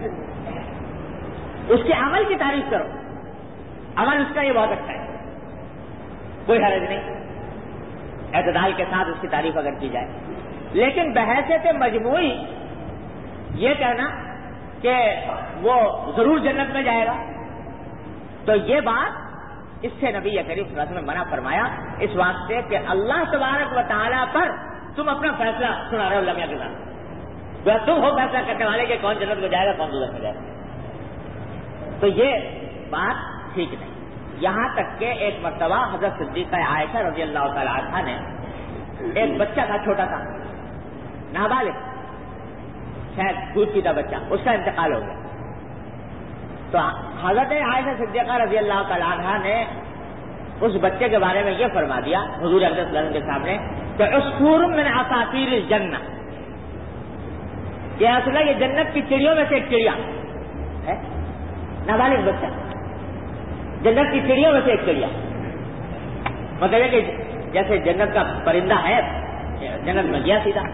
Speaker 2: اس کے عمل کی تعریف کرو، عمل اس کا یہ بہت اچھا ہے، کوئی حرج نہیں، اعتدال کے ساتھ اس کی تعریف اگر کی جائے. لیکن بحیثیت مجموعی یہ کہنا کہ وہ ضرور جنت میں جائے گا، تو یہ بات اس سے نبی کریم صلی اللہ علیہ وسلم نے منع فرمایا، اس واسطے کہ اللہ تبارک و تعالیٰ پر تم اپنا فیصلہ سنا رہے ہو لمحہ کے ساتھ. تم ہو فیصلہ کرنے والے کہ کون جنت میں جائے گا کون دوزخ میں جائے گا. تو یہ بات ٹھیک نہیں. یہاں تک کہ ایک مرتبہ حضرت صدیقہ عائشہ رضی اللہ تعالی عنہا نے، ایک بچہ تھا چھوٹا تھا نابالغ، شاید دودھ پیتا بچہ، اس کا انتقال ہو گیا. تو حضرت عائشہ صدیقہ رضی اللہ تعالی عنہا نے اس بچے کے بارے میں یہ فرما دیا حضور اقدس صلی اللہ علیہ وسلم کے سامنے کہ عصفور من عصافیر الجنہ، کہ اصل یہ جنت کی چڑیوں میں سے ایک چڑیا ہے. نابالغ بچہ، جنت کی چڑیوں میں سے ایک چڑیا، مطلب ہے کہ جیسے جنت کا پرندہ ہے جنت میں گیا سیدھا.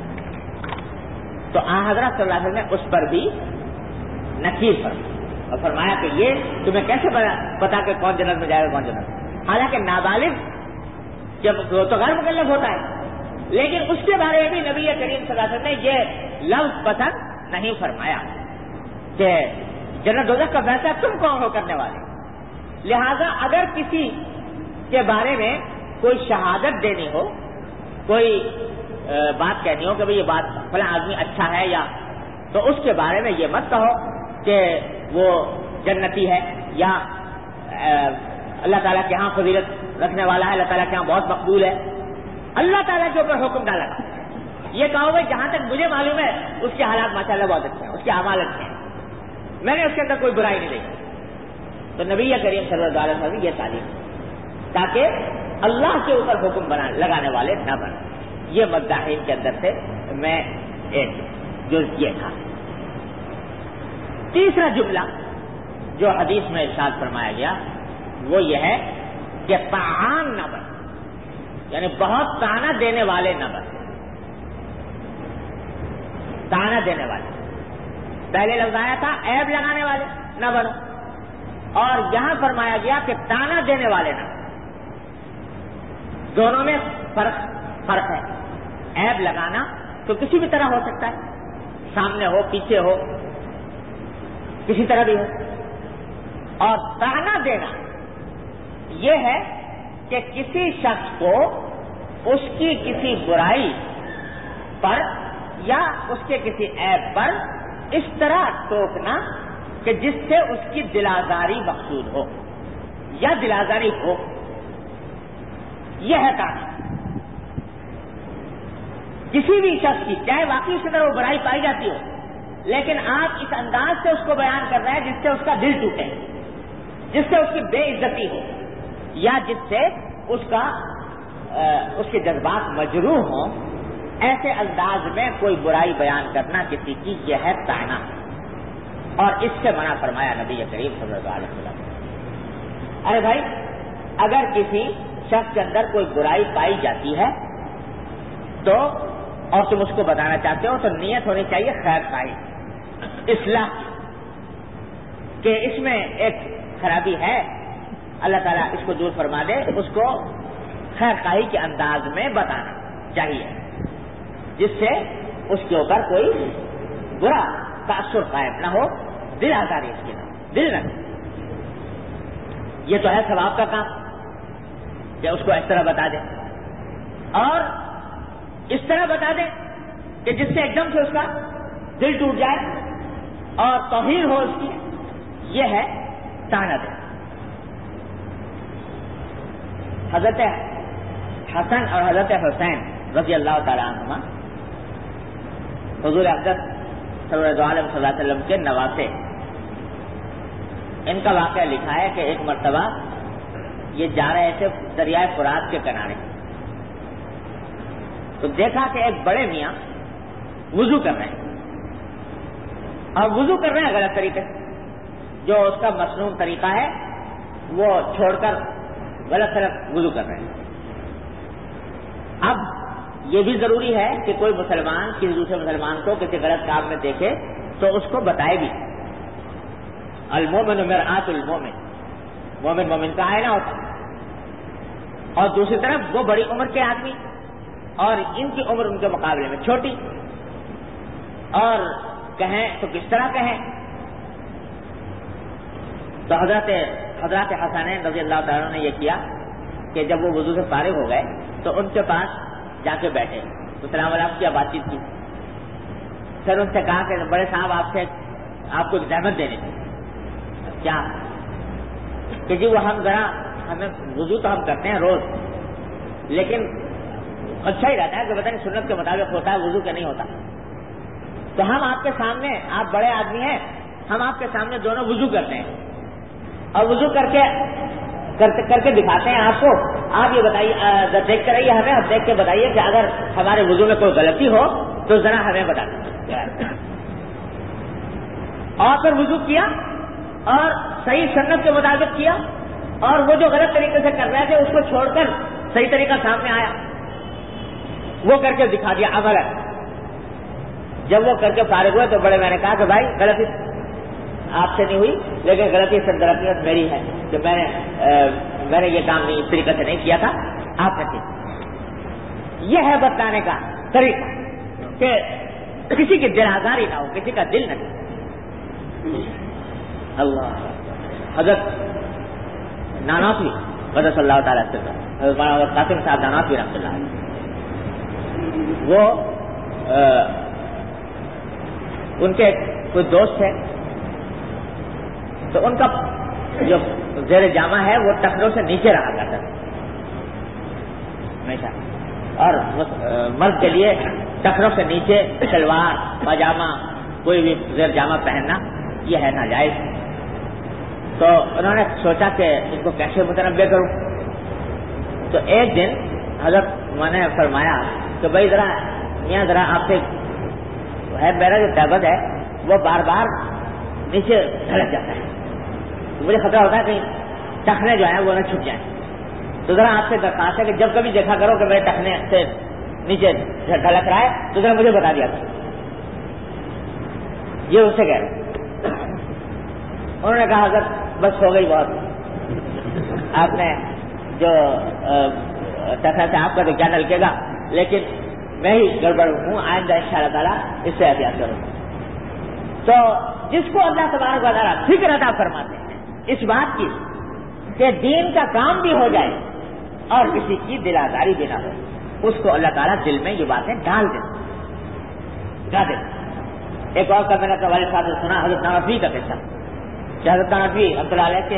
Speaker 2: تو آن حضرت صلی اللہ علیہ وسلم نے اس پر بھی نکیر فرمایا اور فرمایا کہ یہ تمہیں کیسے پتا کہ کون جنت میں جائے گا کون جنت میں. حالانکہ نابالغ جب تو غیر مکلف ہوتا ہے، لیکن اس کے بارے میں بھی نبی کریم صلی اللہ علیہ وسلم نے یہ لفظ پسند نہیں فرمایا کہ جنت دوزخ کا فیصلہ تم کون ہو کرنے والے. لہذا اگر کسی کے بارے میں کوئی شہادت دینی ہو، کوئی بات کہنی ہو کہ بھئی یہ بات فلاں آدمی اچھا ہے، یا تو اس کے بارے میں یہ مت کہو کہ وہ جنتی ہے یا اللہ تعالیٰ کے ہاں فضیلت رکھنے والا ہے، اللہ تعالیٰ کے ہاں بہت مقبول ہے. اللہ تعالیٰ کے اوپر حکم ڈالا یہ کہو گے جہاں تک مجھے معلوم ہے اس کے حالات ماشاءاللہ بہت اچھے ہیں، اس کے اعمال اچھے ہیں، میں نے اس کے اندر کوئی برائی نہیں دیکھی. تو نبی کریم صلی اللہ علیہ وسلم یہ تعلیم تاکہ اللہ کے اوپر حکم بنا لگانے والے نہ بنیں. یہ مداحین کے اندر سے میں ایک جو یہ تھا. تیسرا جملہ جو حدیث میں ارشاد فرمایا گیا وہ یہ ہے کہ طعان نہ بن، یعنی بہت طعنہ دینے والے نہ بن. طعنہ دینے والے، پہلے لفظ آیا تھا عیب لگانے والے نہ بنو، اور یہاں فرمایا گیا کہ طعنہ دینے والے نہ. دونوں میں فرق فرق ہے. عیب لگانا تو کسی بھی طرح ہو سکتا ہے، سامنے ہو پیچھے ہو کسی طرح بھی ہو، اور طعنہ دینا یہ ہے کہ کسی شخص کو اس کی کسی برائی پر یا اس کے کسی عیب پر اس طرح ٹوکنا کہ جس سے اس کی دل آزاری مقصود ہو یا دل آزاری ہو، یہ ہے طعنہ. کسی بھی شخص کی چاہے واقعی اس طرح وہ برائی پائی جاتی ہو، لیکن آپ اس انداز سے اس کو بیان کر رہے ہیں جس سے اس کا دل ٹوٹے، جس سے اس کی بے عزتی ہو، یا جس سے اس کا اس کے جذبات مجروح ہوں، ایسے انداز میں کوئی برائی بیان کرنا کسی کی یہ ہے طعنہ. اور اس سے منع فرمایا نبی کریم صلی اللہ علیہ وسلم. ارے بھائی، اگر کسی شخص کے اندر کوئی برائی پائی جاتی ہے تو اور تم اس کو بتانا چاہتے ہو تو نیت ہونی چاہیے خیر خواہی، اصلاح، کہ اس میں ایک خرابی ہے، اللہ تعالیٰ اس کو دور فرما دے. اس کو خیر خواہی کے انداز میں بتانا چاہیے جس سے اس کے اوپر کوئی برا تاثر قائم نہ ہو، دل آزاری اس کی نہ ہو، دل نہ. یہ تو ہے ثواب کا کام کہ اس کو اس طرح بتا دیں، اور اس طرح بتا دیں کہ جس سے ایک دم سے اس کا دل ٹوٹ جائے اور توہین ہو اس کی. یہ ہے طعنہ دیں. حضرت حسن اور حضرت حسین رضی اللہ تعالیٰ عنہما حضور اقدس صلی اللہ علیہ وسلم کے نواسے. ان کا واقعہ لکھا ہے کہ ایک مرتبہ یہ جا رہے تھے دریائے فرات کے کنارے، تو دیکھا کہ ایک بڑے میاں وضو کر رہے ہیں، اور وضو کر رہے ہیں غلط طریقے سے، جو اس کا مصنون طریقہ ہے وہ چھوڑ کر غلط طرف وضو کر رہے ہیں. اب یہ بھی ضروری ہے کہ کوئی مسلمان کسی دوسرے مسلمان کو کسی غلط کام میں دیکھے تو اس کو بتائے بھی. المومن مرآت المومن، مومن مومن کا آئینہ ہوتا ہے. اور دوسری طرف وہ بڑی عمر کے آدمی اور ان کی عمر ان کے مقابلے میں چھوٹی، اور کہیں تو کس طرح کہیں. تو حضرت حضرت حسنین رضی اللہ تعالیٰ نے یہ کیا کہ جب وہ وضو سے فارغ ہو گئے تو ان کے پاس جا کے بیٹھے، تو سلام علیکم کیا، بات چیت کی. پھر ان سے کہا کہ بڑے صاحب آپ سے آپ کو زحمت دینی تھی. کیا کہ جی وہ ہم ذرا ہمیں وضو تو ہم کرتے ہیں روز، لیکن اچھا ہی رہتا ہے کہ پتہ نہیں سنت کے مطابق ہوتا ہے وضو کے نہیں ہوتا. تو ہم آپ کے سامنے، آپ بڑے آدمی ہیں، ہم آپ کے سامنے دونوں وضو کرتے ہیں اور وضو کر کے کر کے دکھاتے ہیں آپ کو. آپ یہ بتائیے، دیکھ کر رہیے ہمیں، اور دیکھ کے بتائیے کہ اگر ہمارے وضو میں کوئی غلطی ہو تو ذرا ہمیں بتا دیں. اور پھر وضو کیا اور صحیح سنت کے مطابق کیا، اور وہ جو غلط طریقے سے کر رہے تھے اس کو چھوڑ کر صحیح طریقہ سامنے آیا، وہ کر کے دکھا دیا عمل ہے. جب وہ کر کے فارغ ہوئے تو بڑے میں نے کہا کہ بھائی غلطی آپ سے نہیں ہوئی، لیکن غلطی سرگرمیت میری ہے کہ میں نے میں نے یہ کام نہیں اس طریقے سے نہیں کیا تھا، آپ نے کیا. یہ ہے بتانے کا طریقہ کہ کسی کی دل آزاری نہ ہو، کسی کا دل نہ ہو. اللہ حضرت نانوتوی قدس اللہ تعالیٰ سے حضرت قاسم صاحب نانوتوی رحمۃ اللہ علیہ، وہ ان کے کوئی دوست ہے، تو ان کا جو زیر جامع ہے وہ ٹخنوں سے نیچے رہا کرتا تھا ہمیشہ، اور مرد کے لیے ٹخنوں سے نیچے شلوار پاجامہ کوئی بھی زیر جامہ پہننا یہ ہے ناجائز. تو انہوں نے سوچا کہ ان کو کیسے متنوع کروں. تو ایک دن حضرت میں نے فرمایا کہ بھائی ذرا میاں ذرا آپ سے ہے میرا جو ٹیبل ہے وہ بار بار نیچے دھڑک جاتا ہے, مجھے خطرہ ہوتا ہے کہ ٹخنے جو ہیں وہ نہ چھپ جائیں. تو ذرا آپ سے درخواست ہے کہ جب کبھی دیکھا کرو کہ میرے ٹخنے سے نیچے ڈھلک رہا ہے تو ذرا مجھے بتا دیا کرو. یہ اس سے کہہ رہے. انہوں نے کہا حضرت بس ہو گئی بہت, آپ نے جو ٹخنا سے آپ کا تو کیا ڈھلکے گا, لیکن میں ہی گڑبڑ ہوں, آئندہ ان شاء اللہ تعالیٰ اس سے احتیاط کروں. تو جس کو اللہ تبارک و تعالیٰ فکر عطا فرماتے ہیں اس بات کی کہ دین کا کام بھی ہو جائے اور کسی کی دل آزاری بھی نہ ہو, اس کو اللہ تعالیٰ دل میں یہ باتیں ڈال دیں ڈال دیں. ایک اور کا میں نے والد صاحب سے سنا حضرت نانوی کا قصہ کہ حضرت نانوی عبد اللہ علیہ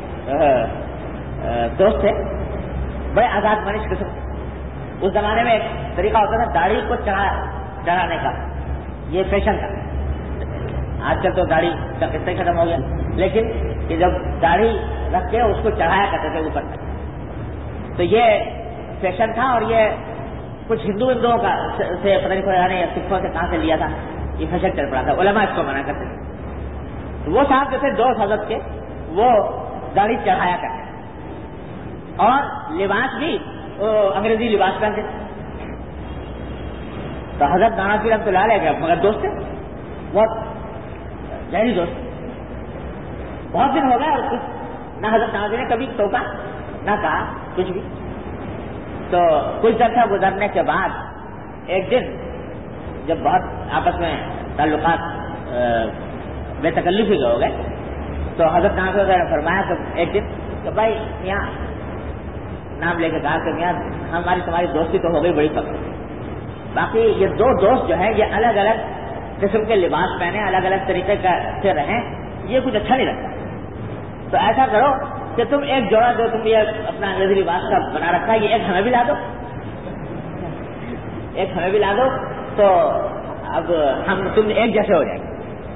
Speaker 2: کے دوست تھے, بڑے آزاد منش قسم. اس زمانے میں ایک طریقہ ہوتا تھا داڑھی کو چڑھا چڑھانے کا, یہ فیشن تھا. آج کل تو داڑھی کا قصہ ہی ختم ہو گیا, لیکن کہ جب داڑھی رکھ کے اس کو چڑھایا کرتے تھے اوپر تک, تو یہ فیشن تھا. اور یہ کچھ ہندو ہندوؤں کا سے پتہ نہیں کوئی یا سکھوں سے کہاں سے لیا تھا, یہ فیشن چل پڑا تھا. علماء اس کو منع کرتے تھے. تو وہ صاحب جو تھے دو حضرت کے وہ داڑھی چڑھایا کرتے تھے اور لباس بھی انگریزی لباس پہنتے تھے. تو حضرت نانوی رحمۃ اللہ علیہ مگر دوست تھے, بہت گہری دوست. بہت دن ہو گئے اور کچھ نہ حضرت نانوی نے کبھی ٹوکا نہ کہا کچھ بھی. تو کچھ عرصہ گزرنے کے بعد ایک دن جب بہت آپس میں تعلقات بے تکلفی ہو گئے تو حضرت نانوی نے فرمایا کہ ایک دن کہ بھائی یہاں نام لے کے کہا کہ میاں ہماری تمہاری دوستی تو ہو گئی بڑی پکی, باقی یہ دو دوست جو ہیں یہ الگ الگ قسم کے لباس پہنے الگ الگ طریقے سے رہیں, یہ کچھ اچھا نہیں لگتا. تو ایسا کرو کہ تم ایک جوڑا جو تم یہ اپنا انگریزی لباس کا بنا رکھا ہے یہ ایک ہمیں بھی لا دو, ایک ہمیں بھی لا دو, تو اب ہم تم ایک جیسے ہو جائیں گے.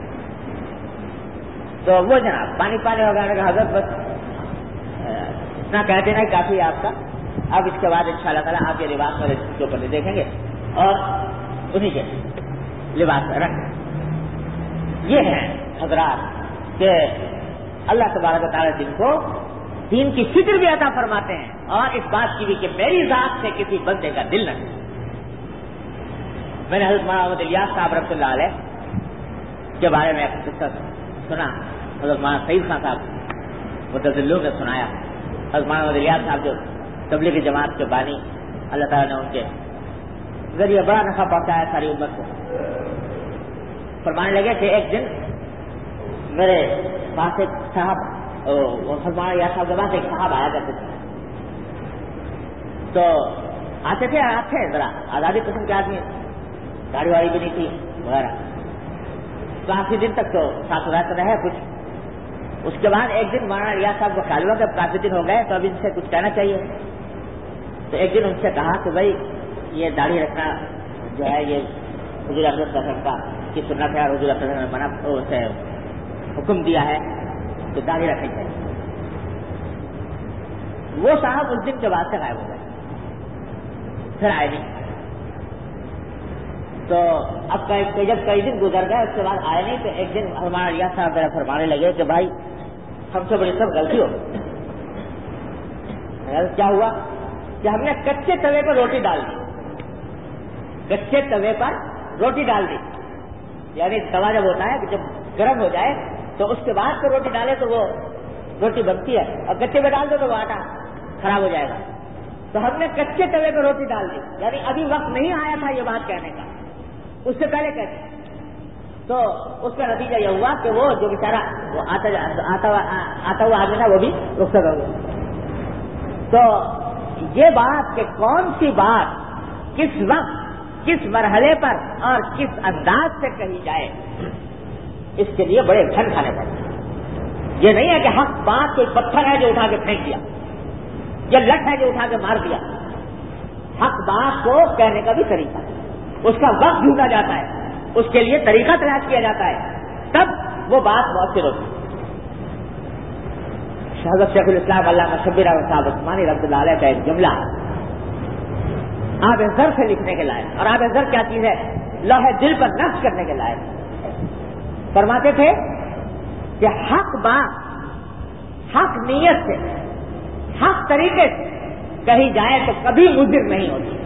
Speaker 2: تو وہ جناب پانی پانی ہو گیا. حضرت بس اتنا کہہ دینا کافی ہے آپ کا, اب اس کے بعد ان شاء اللہ تعالیٰ آپ یہ لباس والے کے اوپر بھی دیکھیں گے اور انہیں کے لباس رکھ. یہ ہے حضرات کہ اللہ تبارک و تعالیٰ جن کو دین کی فکر بھی عطا فرماتے ہیں اور اس بات کی بھی کہ میری ذات سے کسی بندے کا دل نہ. میں نے حضرت محمد الیاس صاحب رحمۃ اللہ علیہ کے بارے میں ایک قصہ سنا. حضرت مولانا سعید خان صاحب متدلوں نے سنایا. حضرت محمد الیاس صاحب جو تبلیغی جماعت کے بانی, اللہ تعالیٰ نے ان کے ذریعے بڑا نفع پہنچایا ساری امت کو. فرمانے لگے کہ ایک دن میرے پاس ایک صاحب فرمایا یا صاحب کے پاس ایک صاحب آیا کرتے تھے. تو آتے تھے آتے تھے ذرا آزادی قسم کے آدمی, گاڑی واڑی بھی نہیں تھی وغیرہ. کافی دن تک تو ساتھ رہتے رہے کچھ. اس کے بعد ایک دن مولانا ریاض صاحب کو خیال ہوا کہ کافی دن ہو گئے تو اب ان سے کچھ کہنا چاہیے. تو ایک دن ان سے کہا کہ بھائی یہ داڑھی رکھنا جو ہے یہ حضور اقدس صلی اللہ علیہ وسلم کا کی سنت ہے اور حضور اقدس نے منع اسے حکم دیا ہے تو داڑھی رکھنی چاہیے. وہ صاحب اس دن کے بعد سے غائب ہو گئے, پھر آئے نہیں. تو اب جب کئی دن گزر گئے اس کے بعد آئے نہیں. تو ایک دن ہمارا ریاض صاحب میرا فرمانے لگے کہ بھائی ہم سے بڑی سب غلطی ہو گئی. کیا ہوا کہ ہم نے کچے توے پر روٹی ڈال دی. کچے توے پر روٹی ڈال دی, یعنی توا جب ہوتا ہے کہ جب گرم ہو جائے تو اس کے بعد تو روٹی ڈالے تو وہ روٹی بنتی ہے, اور کچے پہ ڈال دو تو وہ آٹا خراب ہو جائے گا. تو ہم نے کچے توے پہ روٹی ڈال دی, یعنی ابھی وقت نہیں آیا تھا یہ بات کہنے کا, اس سے پہلے کہتے. تو اس کا نتیجہ یہ ہوا کہ وہ جو بیچارہ وہ آتا آتا آتا ہوا آدمی تھا وہ بھی رخصت ہو گیا. تو یہ بات کہ کون سی بات کس وقت کس مرحلے پر اور کس انداز سے کہی جائے اس کے لیے بڑے گھن کھانے پڑتے ہیں. یہ نہیں ہے کہ حق بات کوئی پتھر ہے جو اٹھا کے پھینک دیا, یہ لٹ ہے جو اٹھا کے مار دیا. حق بات کو کہنے کا بھی طریقہ ہے. اس کا وقت ڈھونڈا جاتا ہے، اس کے لیے طریقہ تلاش کیا جاتا ہے، تب وہ بات مؤثر ہوتی ہے۔ حضرت شیخ الاسلام علامہ شبیر احمد صاحب عثمانی رحمۃ اللہ علیہ کا ایک جملہ آب زر سے لکھنے کے لائق، اور آب زر کیا چیز ہے؟ لوح دل پر نقش کرنے کے لائق۔ فرماتے تھے کہ حق بات حق نیت سے حق طریقے سے کہی جائے تو کبھی مضر نہیں ہوتی۔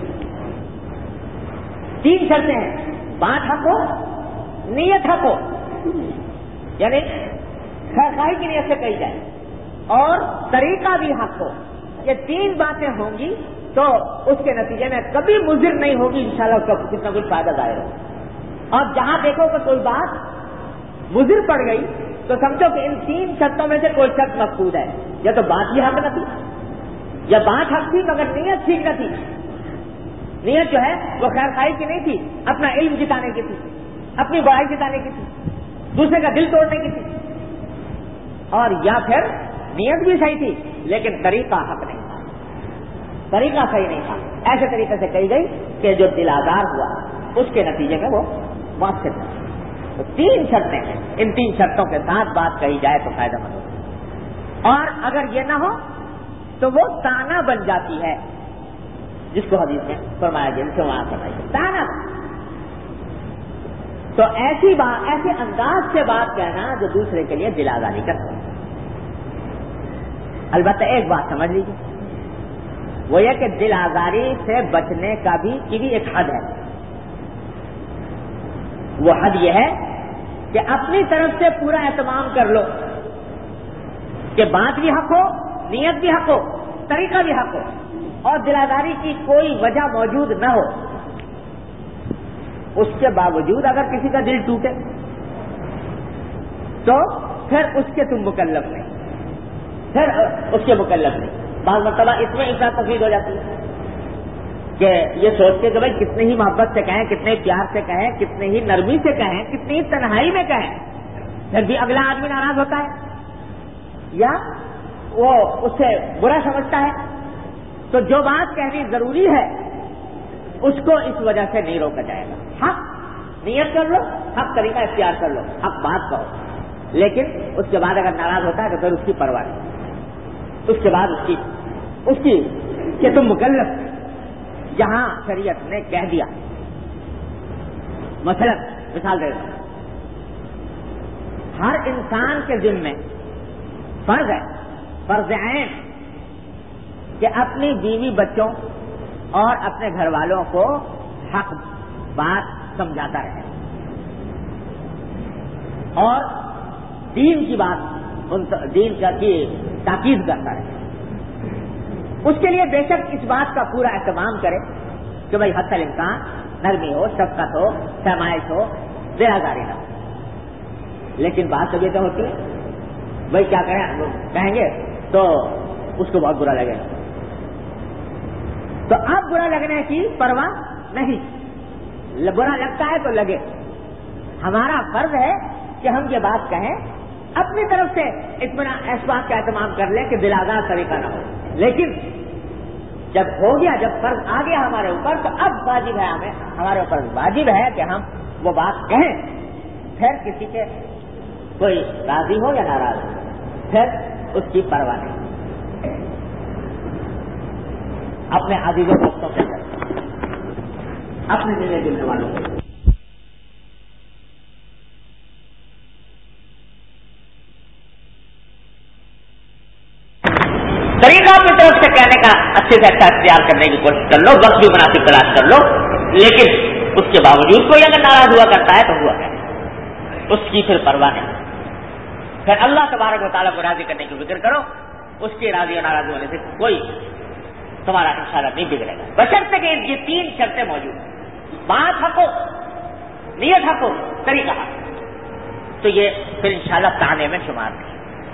Speaker 2: تین شرطیں ہیں، بات حق ہو، نیت حق ہو، یعنی خیر خواہی کی نیت سے کہی جائے، اور طریقہ بھی حق ہو۔ یہ تین باتیں ہوں گی تو اس کے نتیجے میں کبھی مضر نہیں ہوگی، انشاءاللہ اس کا کچھ نہ کچھ فائدہ ظاہر ہو۔ اور جہاں دیکھو کہ کوئی بات مضر پڑ گئی تو سمجھو کہ ان تین شرطوں میں سے کوئی شرط مفقود ہے، یا تو بات ہی حق نہ تھی، یا بات حق تھی مگر نیت ٹھیک نہ تھی، نیت جو ہے وہ خیر خواہی کی نہیں تھی، اپنا علم جتانے کی تھی، اپنی برائی جتانے کی تھی، دوسرے کا دل توڑنے کی تھی، اور یا پھر نیت بھی صحیح تھی لیکن طریقہ حق نہیں تھا، طریقہ صحیح نہیں تھا، ایسے طریقے سے کہی گئی کہ جو دل آزار ہوا اس کے نتیجے میں وہ مؤثر تھا۔ تو تین شرطیں ہیں، ان تین شرطوں کے ساتھ بات کہی جائے تو فائدہ مند ہوگی، اور اگر یہ نہ ہو تو وہ تانا بن جاتی ہے، جس کو حدیث میں فرمایا گیا، سے وہاں فرمایا تانا۔ تو ایسی بات، ایسے انداز سے بات کہنا جو دوسرے کے لیے دل آزاری کرتا ہے۔ البتہ ایک بات سمجھ لیجیے، وہ یہ کہ دل آزاری سے بچنے کا بھی کی بھی ایک حد ہے۔ وہ حد یہ ہے کہ اپنی طرف سے پورا اہتمام کر لو کہ بات بھی حق ہو، نیت بھی حق ہو، طریقہ بھی حق ہو، اور دل آزاری کی کوئی وجہ موجود نہ ہو۔ اس کے باوجود اگر کسی کا دل ٹوٹے تو پھر اس کے تم مکلف نہیں، پھر اس کے مکلف نہیں۔ بعض مرتبہ اس میں افراط تفریط ہو جاتی ہے کہ یہ سوچ کے کہ بھائی کتنے ہی محبت سے کہیں، کتنے پیار سے کہیں، کتنے ہی نرمی سے کہیں، کتنی ہی تنہائی میں کہیں، پھر بھی اگلا آدمی ناراض ہوتا ہے یا وہ اس سے برا سمجھتا ہے، تو جو بات کہنی ضروری ہے اس کو اس وجہ سے نہیں روکا جائے گا۔ حق نیت کر لو، حق طریقہ اختیار کر لو، حق بات کہو، لیکن اس کے بعد اگر ناراض ہوتا ہے تو پھر اس کی پرواہ نہیں، اس کے بعد اس کی اس کی کہ تم مکلف، جہاں شریعت نے کہہ دیا۔ مثلا مثال دے دو، ہر انسان کے ذمے فرض ہے، فرض عین کہ اپنی بیوی بچوں اور اپنے گھر والوں کو حق بات سمجھاتا رہے اور دین کی بات، دین کا کی تاکید کرتا رہے۔ اس کے لیے بے شک اس بات کا پورا اہتمام کرے کہ بھائی حتی الامکان نرمی ہو، شفقت ہو، فرمائش ہو، بے آزاری نہ ہو۔ لیکن بات تو یہ تو ہوتی ہے بھائی کیا کریں، کہیں گے تو اس کو بہت برا لگے گا، تو اب برا لگنے کی پرواہ نہیں، برا لگتا ہے تو لگے۔ ہمارا فرض ہے کہ ہم یہ بات کہیں، اپنی طرف سے اطمینان اس بات کا اہتمام کر لیں کہ دل آزار طریقہ نہ ہو، لیکن جب ہو گیا، جب فرض آ گیا ہمارے اوپر، تو اب واجب ہے ہمیں، ہمارے اوپر واجب ہے کہ ہم وہ بات کہیں، پھر کسی کے کوئی راضی ہو یا ناراض ہو، پھر اس کی پرواہ نہیں، اپنے عزیزوں دوستوں کے ساتھ، اپنے ملنے جلنے والوں کو۔ طریقہ اپنی طرف سے کہنے کا اچھے سے اچھا اختیار کرنے کی کوشش کر لو، وقت بھی مناسب تلاش کر لو، لیکن اس کے باوجود کوئی اگر ناراض ہوا کرتا ہے تو ہوا کرے، اس کی پھر پرواہ نہیں، پھر اللہ تبارک و تعالیٰ کو راضی کرنے کی فکر کرو، اس کی راضی اور ناراضی ہونے سے کوئی تمہارا انشاءاللہ نہیں بگڑے گا، بشرطے کہ یہ تین شرطیں موجود ہیں، بات حق ہو، نیت حق ہو، طریقہ حق، تو یہ پھر انشاءاللہ تانے میں شمار نہیں۔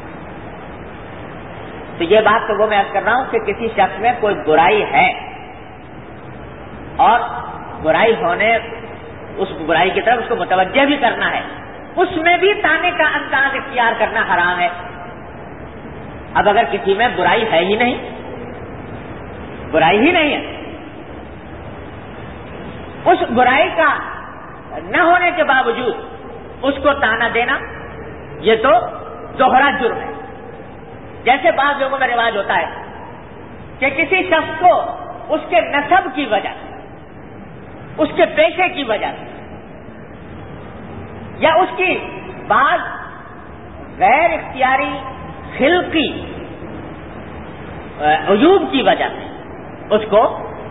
Speaker 2: تو یہ بات تو وہ میں عرض کر رہا ہوں کہ کسی شخص میں کوئی برائی ہے اور برائی ہونے، اس برائی کی طرف اس کو متوجہ بھی کرنا ہے، اس میں بھی تانے کا انداز اختیار کرنا حرام ہے۔ اب اگر کسی میں برائی ہے ہی نہیں، برائی ہی نہیں ہے، اس برائی کا نہ ہونے کے باوجود اس کو تانا دینا یہ تو دوہرا جرم ہے. جیسے بعض لوگوں میں رواج ہوتا ہے کہ کسی شخص کو اس کے نسب کی وجہ سے، اس کے پیشے کی وجہ سے، یا اس کی بعض غیر اختیاری خلقی عیوب کی وجہ سے اس کو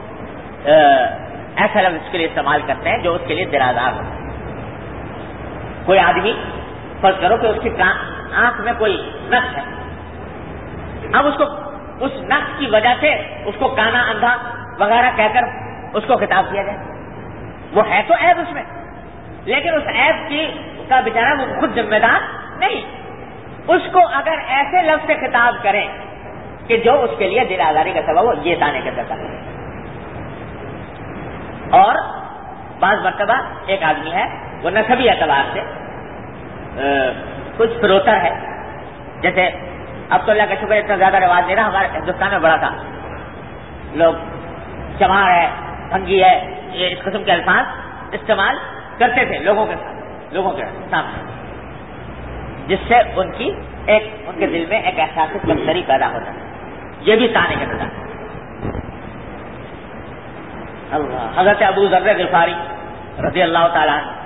Speaker 2: ایسا لفظ اس کے لیے استعمال کرتے ہیں جو اس کے لیے درازار ہوتا ہے. کوئی آدمی فرض کرو کہ اس کی آنکھ میں کوئی نقص ہے، اب اس کو اس نقص کی وجہ سے اس کو کانا اندھا وغیرہ کہہ کر اس کو خطاب کیا جائے. وہ ہے تو عیب اس میں، لیکن اس عیب کی کا بیچارہ وہ خود ذمہ دار نہیں. اس کو اگر ایسے لفظ سے خطاب کریں کہ جو اس کے لیے دل آزاری کا سبب ہو، یہ تانے کے اندر ہے. اور بعض مرتبہ ایک آدمی ہے وہ نسبی اعتبار سے کچھ فروتر ہے، جیسے اب تو اللہ کا شکر اتنا زیادہ رواج نہیں رہا، ہمارے ہندوستان میں بڑا تھا، لوگ چمار ہے، بھنگی ہے، یہ اس قسم کے الفاظ استعمال کرتے تھے لوگوں کے ساتھ، لوگوں کے سامنے، جس سے ان کی ایک ان کے دل میں ایک احساس کمتری پیدا ہوتا ہے. یہ بھی تانے کے نظر. اللہ حضرت ابو ذر غفاری رضی اللہ تعالیٰ عنہ،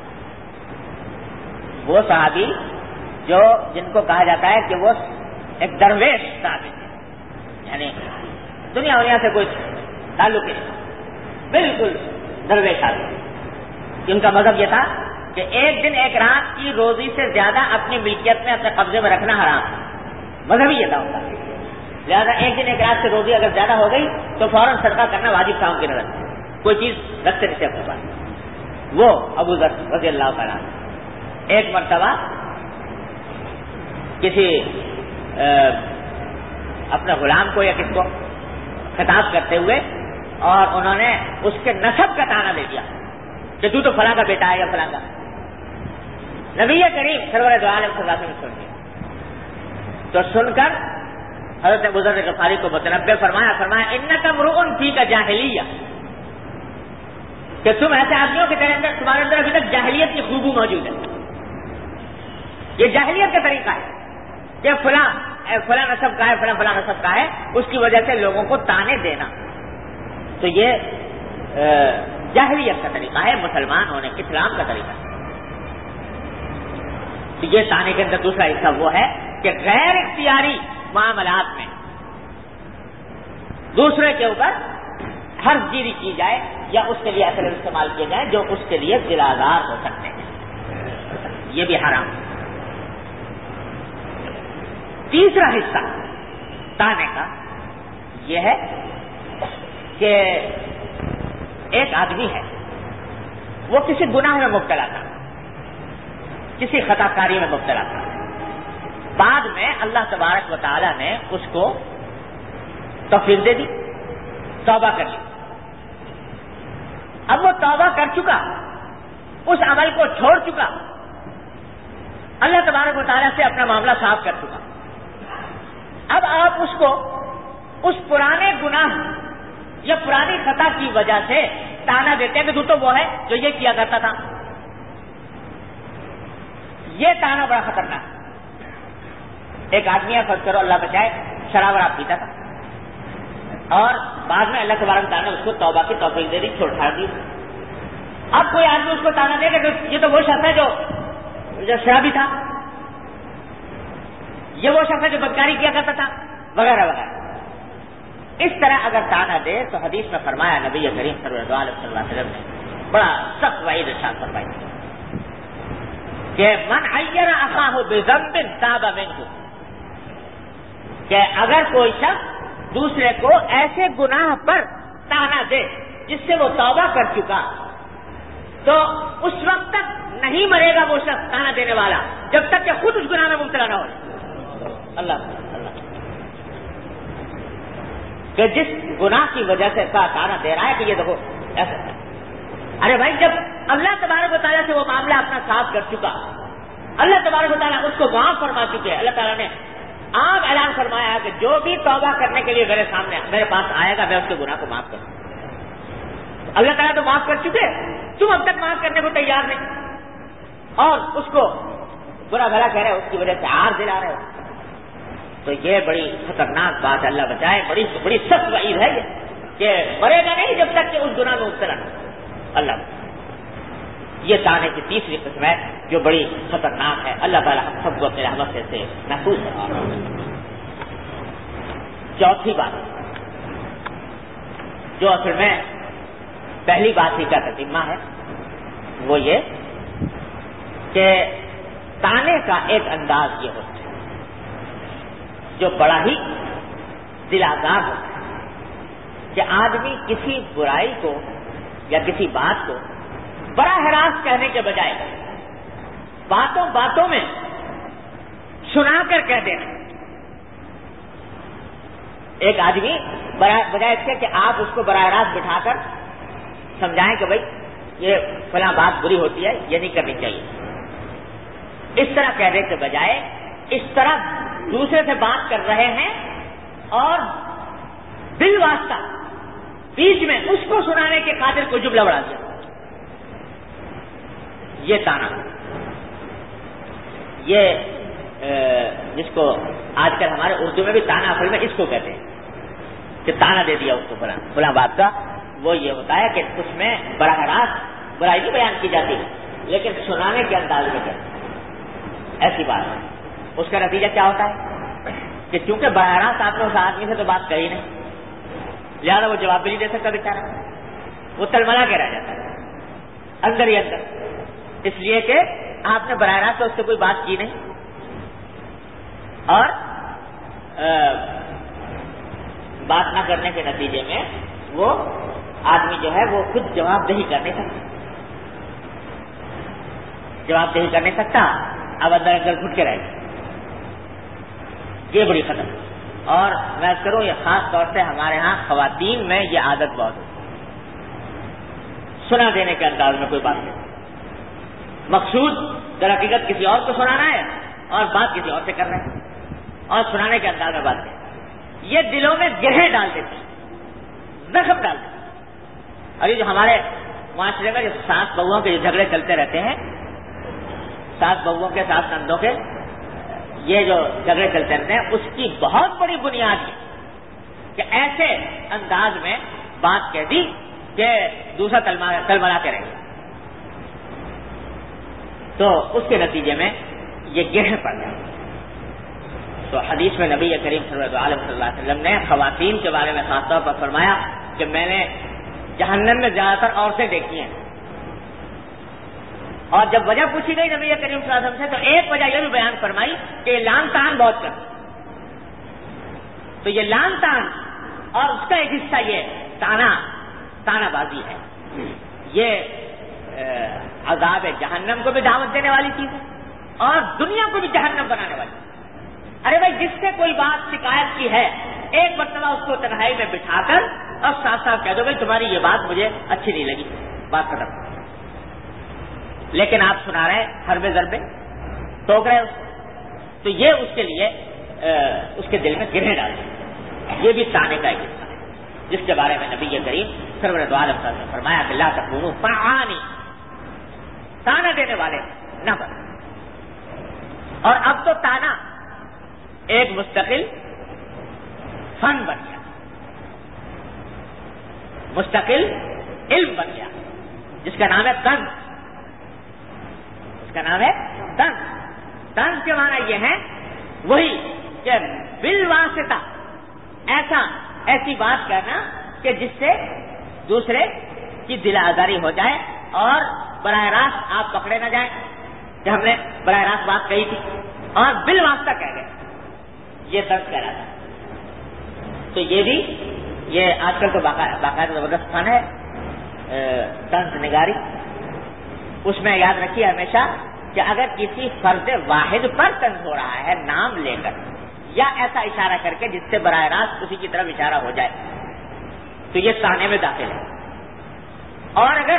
Speaker 2: وہ صحابی جو جن کو کہا جاتا ہے کہ وہ ایک درویش صحابی تھے، یعنی دنیا دنیا سے کوئی تعلق نہیں، بالکل درویش آدمی. ان کا مذہب یہ تھا کہ ایک دن ایک رات کی روزی سے زیادہ اپنی ملکیت میں اپنے قبضے میں رکھنا حرام. مذہب ہی یہ تھا ان کا. لہٰذا ایک دن ایک رات سے روزی اگر زیادہ ہو گئی تو فوراً صدقہ کرنا واجب تھا ان کی نظر میں، کوئی چیز رکھتے نہیں تھے اپنے پاس. وہ ابو ذر رضی اللہ تعالیٰ ایک مرتبہ کسی اپنے غلام کو یا کس کو خطاب کرتے ہوئے، اور انہوں نے اس کے نسب کا تانا دے دیا کہ تو تو فلاں کا بیٹا ہے یا فلاں کا. نبی کریم سرور دو عالم صلی اللہ علیہ وسلم سن کے تو سن کر حضرت ابو ذر غفاری کو متنبہ فرمایا فرمایا انک امرؤ فیک جاہلیہ، کہ تم ایسے آدمیوں کے اندر تمہارے اندر ابھی تک جاہلیت کی خوبو موجود ہے. یہ جاہلیت کا طریقہ ہے کہ فلاں فلاں نسب کا ہے، فلاں فلاں نسب کا ہے، اس کی وجہ سے لوگوں کو تانے دینا. تو یہ جاہلیت کا طریقہ ہے، مسلمان ہونے اسلام کا طریقہ ہے. تو یہ تانے کے اندر دوسرا حصہ وہ ہے کہ غیر اختیاری معاملات میں دوسرے کے اوپر حرف گیری کی جائے یا اس کے لیے اثر استعمال کیے جائیں جو اس کے لیے دل آزار ہو سکتے ہیں، یہ بھی حرام. تیسرا حصہ تانے کا یہ ہے کہ ایک آدمی ہے، وہ کسی گناہ میں مبتلا تھا، کسی خطا کاری میں مبتلا تھا، بعد میں اللہ تبارک و تعالی نے اس کو توفیق دے دی، توبہ کر لی. اب وہ توبہ کر چکا، اس عمل کو چھوڑ چکا، اللہ تبارک و تعالیٰ سے اپنا معاملہ صاف کر چکا. اب آپ اس کو اس پرانے گناہ یا پرانی خطا کی وجہ سے تانا دیتے ہیں کہ تو تو وہ ہے جو یہ کیا کرتا تھا. یہ تانا بڑا خطرناک ہے. ایک آدمی ہے، فرض کرو اللہ بچائے، شراب وراب پیتا تھا اور بعد میں اللہ تبارک و تعالیٰ نے اس کو توبہ کی توفیق دے دی، چھوڑ چھاڑ دی. اب کوئی آدمی اس کو تانا دے گا کہ یہ تو وہ شخص ہے جو جو شرابی تھا، یہ وہ شخص ہے جو بدکاری کیا کرتا تھا، وغیرہ وغیرہ. اس طرح اگر تانا دے تو حدیث میں فرمایا نبی کریم صلی اللہ علیہ وسلم نے بڑا سخت وعید ارشاد فرمائی کہ من عیر اخاہ بذنب تاب منہ، کہ اگر کوئی شخص دوسرے کو ایسے گناہ پر تانا دے جس سے وہ توبہ کر چکا، تو اس وقت تک نہیں مرے گا وہ شخص تانا دینے والا جب تک کہ خود اس گناہ میں مبتلا نہ ہو. اللہ اللہ کہ جس گناہ کی وجہ سے کا تانا دے رہا ہے کہ یہ دیکھو ایسا، ارے بھائی جب اللہ تبارک و تعالیٰ سے وہ معاملہ اپنا صاف کر چکا، اللہ تبارک و تعالیٰ اس کو معاف فرما چکے ہیں، اللہ تعالیٰ نے آپ اعلان فرمایا ہے کہ جو بھی توبہ کرنے کے لیے میرے سامنے میرے پاس آئے گا میں اس کے گناہ کو معاف کروں. اللہ تعالیٰ تو معاف کر چکے، تم اب تک معاف کرنے کو تیار نہیں اور اس کو برا بھلا کہہ رہے ہو، اس کی وجہ سے عار دلا رہے ہو، تو یہ بڑی خطرناک بات ہے، اللہ بچائے، بڑی بڑی سخت وعید ہے یہ کہ مرے گا نہیں جب تک کہ اس گناہ میں مبتلا نہ، اللہ بچائے۔ یہ تانے کی تیسری قسم ہے جو بڑی خطرناک ہے، اللہ تعالیٰ ہم سب کو اپنے رحمت سے اسے محفوظ کرے۔ چوتھی بات جو اصل میں پہلی بات ہی کا تتمہ ہے وہ یہ کہ تانے کا ایک انداز یہ ہوتا ہے جو بڑا ہی دل آزار ہوتا ہے کہ آدمی کسی برائی کو یا کسی بات کو براہ راست کہنے کے بجائے باتوں باتوں میں سنا کر کہہ دینا۔ ایک آدمی بجائے اس کے کہ آپ اس کو براہ راست بٹھا کر سمجھائیں کہ بھائی یہ فلاں بات بری ہوتی ہے، یہ نہیں کرنی چاہیے، اس طرح کہنے کے بجائے اس طرح دوسرے سے بات کر رہے ہیں اور بل واسطہ بیچ میں اس کو سنانے کے خاطر کو جملہ بڑھا دیا، یہ تانا، یہ جس کو آج کل ہمارے اردو میں بھی تانا اصل میں اس کو کہتے ہیں کہ تانا دے دیا اس کو فلاں فلاں بات کا، وہ یہ ہوتا ہے کہ اس میں براہ راست برائی نہیں بیان کی جاتی لیکن سنانے کے انداز میں کہتے، ایسی بات ہے۔ اس کا نتیجہ کیا ہوتا ہے کہ چونکہ براہ راست آپ نے اس آدمی سے تو بات کہی نہیں، لہٰذا وہ جواب بھی نہیں دے سکتا بیچارہ، وہ تلملا کے رہ جاتا ہے اندر ہی اندر، اس لیے کہ آپ نے براہ راست اس سے کوئی بات کی نہیں اور بات نہ کرنے کے نتیجے میں وہ آدمی جو ہے وہ خود جواب دہی کر نہیں سکتا، جواب دہی کر نہیں سکتا، اب اندر اندر گھٹ کے رہے گا، یہ بڑی خطر۔ اور میں کروں یہ خاص طور سے ہمارے ہاں خواتین میں یہ عادت بہت ہے، سنا دینے کے انداز میں کوئی بات نہیں، مقصود در حقیقت کسی اور کو سنانا ہے اور بات کسی اور سے کر رہے ہیں اور سنانے کے انداز میں بات کریں، یہ دلوں میں گرہیں ڈال دیتی، زخم ڈال دیتی۔ اور یہ جو ہمارے معاشرے میں جو ساس بہوؤں کے جھگڑے چلتے رہتے ہیں، ساس بہوؤں کے ساس نندوں کے یہ جو جھگڑے چلتے رہتے ہیں، اس کی بہت بڑی بنیاد ہے کہ ایسے انداز میں بات کہہ دی کہ دوسرا تلملا کے رہے، تو اس کے نتیجے میں یہ گرہیں پڑ جائیں۔ تو حدیث میں نبی کریم صلی اللہ علیہ وسلم نے خواتین کے بارے میں خاص طور پر فرمایا کہ میں نے جہنم میں زیادہ تر عورتیں دیکھی ہیں، اور جب وجہ پوچھی گئی نبی کریم صلی اللہ علیہ وسلم سے تو ایک وجہ یہ بھی بیان فرمائی کہ یہ لان تان بہت کر، تو یہ لان تان اور اس کا ایک حصہ یہ تانا تانا بازی ہے، یہ عذاب جہنم کو بھی دعوت دینے والی چیز ہے اور دنیا کو بھی جہنم بنانے والی۔ ارے بھائی جس سے کوئی بات شکایت کی ہے، ایک مرتبہ اس کو تنہائی میں بٹھا کر اور صاف صاف کہہ دو بھائی تمہاری یہ بات مجھے اچھی نہیں لگی، بات ختم۔ لیکن آپ سنا رہے ہر بے ضربے ٹوک رہے اس کو، تو یہ اس کے لیے اس کے دل میں گرہیں ڈالتے، یہ بھی تانے کا ایک حصہ ہے جس کے بارے میں نبی کریم سرور دو عالم صلی اللہ علیہ وسلم نے فرمایا کہ لا تکونوا طاعانی، تانا دینے والے نہ بنو۔ اور اب تو تانا ایک مستقل فن بن گیا، مستقل علم بن گیا جس کا نام ہے طنز، اس کا نام ہے طنز۔ طنز کے معنی یہ ہے وہی کہ بالواسطہ ایسا ایسی بات کہنا کہ جس سے دوسرے کی دل آزاری ہو جائے اور براہ راست آپ پکڑے نہ جائیں کہ ہم نے براہ راست بات کہی تھی اور بالواسطہ کہہ گئے، یہ طنز کہہ رہا تھا۔ تو یہ بھی یہ آج کل تو باقاعدہ زبردست فن ہے طنز نگاری، اس میں یاد رکھیے ہمیشہ کہ اگر کسی فرد واحد پر طنز ہو رہا ہے نام لے کر یا ایسا اشارہ کر کے جس سے براہ راست اسی کی طرف اشارہ ہو جائے تو یہ تانے میں داخل ہے، اور اگر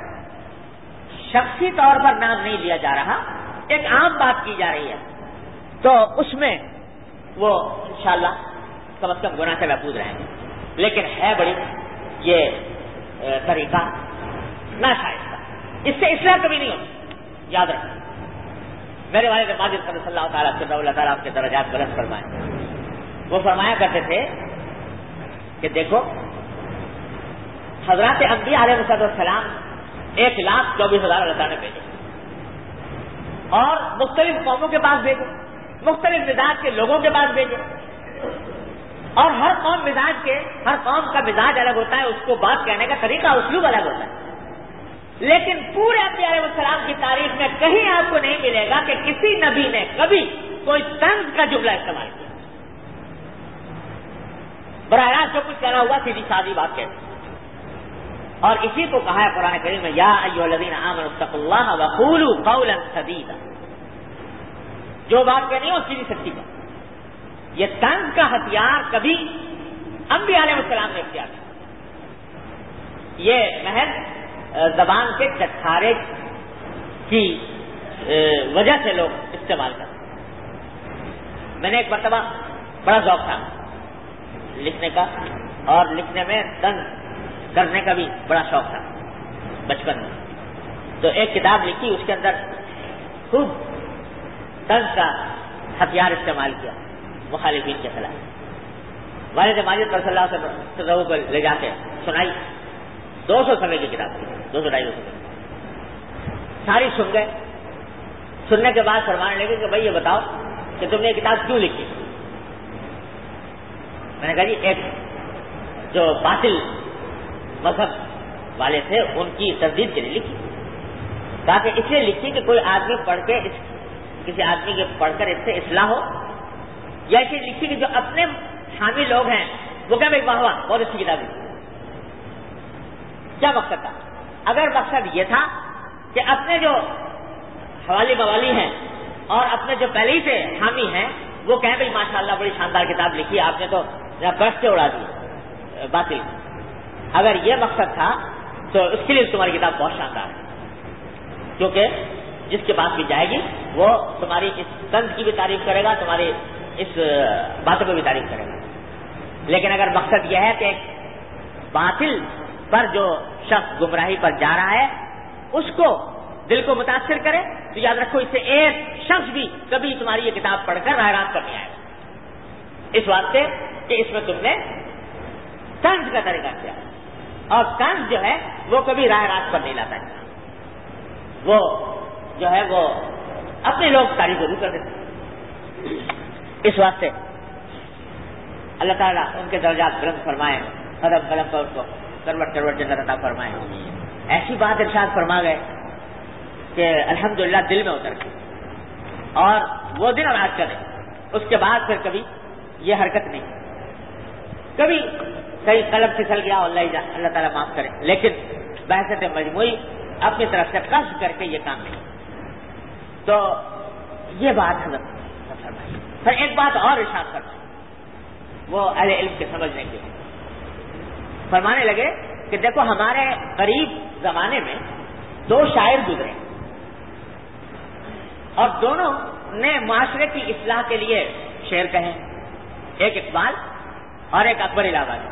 Speaker 2: شخصی طور پر نام نہیں لیا جا رہا، ایک عام بات کی جا رہی ہے تو اس میں وہ انشاءاللہ کم از کم گناہ سے محفوظ رہیں گے، لیکن ہے بڑی یہ طریقہ نہ شائستہ، اس سے اصلاح کبھی نہیں ہوتی. یاد رکھیں میرے والد ماجد صلی اللہ تعالیٰ سے اللہ تعالیٰ آپ کے درجات بلند فرمائے. وہ فرمایا کرتے تھے کہ دیکھو حضرات انبیاء علیہ السلام ایک لاکھ چوبیس ہزار اللہ تعالیٰ نے بھیجے اور مختلف قوموں کے پاس بھیجے، مختلف مزاج کے لوگوں کے پاس بھیجے، اور ہر قوم مزاج کے ہر قوم کا مزاج الگ ہوتا ہے، اس کو بات کہنے کا طریقہ اسلوب الگ ہوتا ہے. لیکن پورے انبیاء علیہ السلام کی تاریخ میں کہیں آپ کو نہیں ملے گا کہ کسی نبی نے کبھی کوئی طنز کا جملہ استعمال کیا. براہ راست جو کچھ کہنا ہوا سیدھی سادی بات کہتے. اور اسی کو کہا ہے قرآن کریم میں یا ایھا الذین آمنوا اتقوا اللہ وقولوا قولا سدیدا. جو بات کہنی ہے وہ سیدھی سچی بات. یہ طنز کا ہتھیار کبھی انبیاء علیہ السلام نے اختیار کیا. یہ محض زبان کے چٹکارے کی وجہ سے لوگ استعمال کرتے. میں نے ایک مرتبہ بڑا ذوق تھا لکھنے کا، اور لکھنے میں طنز کرنے کا بھی بڑا شوق تھا بچپن میں. تو ایک کتاب لکھی، اس کے اندر خوب طنز کا ہتھیار استعمال کیا مخالفین کے خلاف. والد ماجد صلی اللہ علیہ وسلم کو لے جا کے سنائی. دو سو صفحے کی کتاب تھی، دو سو ڈھائی سو صفحے. ساری سن گئے. سننے کے بعد فرمانے لگے کہ بھائی یہ بتاؤ کہ تم نے یہ کتاب کیوں لکھی. میں نے کہا جی ایک جو باطل مذہب والے تھے ان کی تردید کے لیے لکھی. کہا کہ اس لیے لکھی کہ کوئی آدمی پڑھ کے اس کسی آدمی کے پڑھ کر اس سے اصلاح ہو، یا اسے لکھی کہ جو اپنے حامی لوگ ہیں وہ کہ بھائی واہ واہ بہت اچھی کتاب لکھی. کیا مقصد تھا؟ اگر مقصد یہ تھا کہ اپنے جو حوالی موالی ہیں اور اپنے جو پہلے ہی سے حامی ہیں وہ کہیں بھائی ماشاء اللہ بڑی شاندار کتاب لکھی، آپ نے تو برف سے اڑا دی باطل. اگر یہ مقصد تھا تو اس کے لیے تمہاری کتاب بہت شاندار ہے، کیونکہ جس کے پاس بھی جائے گی وہ تمہاری اس طنز کی بھی تعریف کرے گا، تمہاری اس باتوں کو بھی تعریف کرے گا. لیکن اگر مقصد یہ ہے کہ باطل پر جو شخص گمراہی پر جا رہا ہے اس کو دل کو متاثر کرے تو یاد رکھو اس سے ایک شخص بھی کبھی تمہاری یہ کتاب پڑھ کر راہ راست پر نہیں آئے گا، اس واسطے کہ اس میں تم نے طنز کا طریقہ کیا. اور طنز جو ہے وہ کبھی راہ راست پر نہیں لاتا ہے، وہ جو ہے وہ اپنے لوگ تعریف ضرور کر دیتے. اس واسطے اللہ تعالیٰ ان کے درجات بلند فرمائے، قدم قدم پر ان کو کروٹ کروٹ جنت عطا فرمائے. ایسی بات ارشاد فرما گئے کہ الحمدللہ دل میں اتر گئی، اور وہ دن اور آج کا دن، اس کے بعد پھر کبھی یہ حرکت نہیں. کبھی کئی قلم پھسل گیا اللہ اللہ تعالیٰ معاف کرے، لیکن بحثت مجموعی اپنی طرف سے قصد کر کے یہ کام نہیں. تو یہ بات حضرت فرمائی. پھر ایک بات اور ارشاد فرمائی وہ اہل علم کے سمجھنے کے لیے. فرمانے لگے کہ دیکھو ہمارے قریب زمانے میں دو شاعر گزرے اور دونوں نے معاشرے کی اصلاح کے لیے شعر کہے، ایک اقبال اور ایک اکبر الہ آبادی.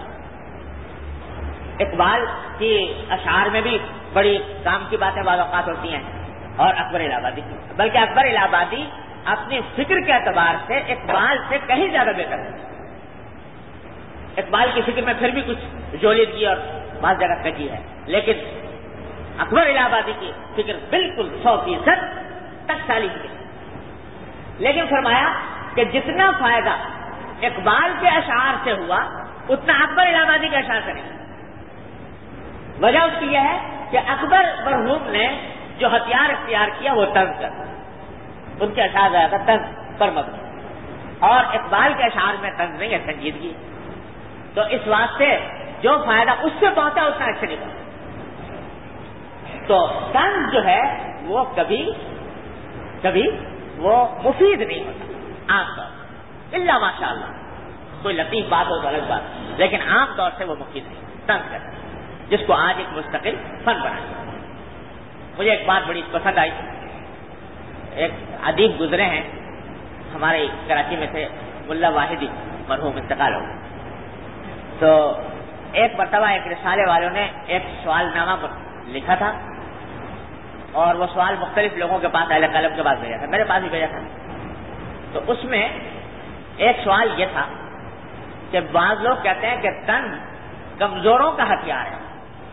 Speaker 2: اقبال کی اشعار میں بھی بڑی کام کی باتیں بعض اوقات ہوتی ہیں اور اکبر الہ آبادی کی، بلکہ اکبر الہ آبادی اپنی فکر کے اعتبار سے اقبال سے کہیں زیادہ بہتر ہے. اقبال کی فکر میں پھر بھی کچھ جولیدگی اور بعض جگہ کجی ہے، لیکن اکبر الہ آبادی کی فکر بالکل سو فیصد تک سالی کی. لیکن فرمایا کہ جتنا فائدہ اقبال کے اشعار سے ہوا اتنا اکبر الہ آبادی کے اشعار سے نہیں. وجہ اس کی یہ ہے کہ اکبر مرحوم نے جو ہتھیار اختیار کیا وہ طنز کر، ان کے اشعار زیادہ طنز پر مبنی، اور اقبال کے اشعار میں طنز نہیں ہے، سنجیدگی. تو اس واسطے جو فائدہ اس سے پہنچا اتنا اچھا نہیں پہنچا. تو طنز جو ہے وہ کبھی کبھی وہ مفید نہیں ہوتا عام طور پر، الا ماشاء اللہ کوئی لطیف بات ہو تو الگ بات، لیکن عام طور سے وہ مفید نہیں. طنز کرتا جس کو آج ایک مستقل فن بنایا. مجھے ایک بات بڑی پسند آئی. ایک ادیب گزرے ہیں ہمارے کراچی میں تھے، ملا واحدی، مرحوم انتقال ہو گئے. تو ایک مرتبہ ایک رسالے والوں نے ایک سوال نامہ لکھا تھا اور وہ سوال مختلف لوگوں کے پاس اہل قلم کے پاس بھیجا تھا، میرے پاس بھی بھیجا تھا. تو اس میں ایک سوال یہ تھا کہ بعض لوگ کہتے ہیں کہ طنز کمزوروں کا ہتھیار ہے،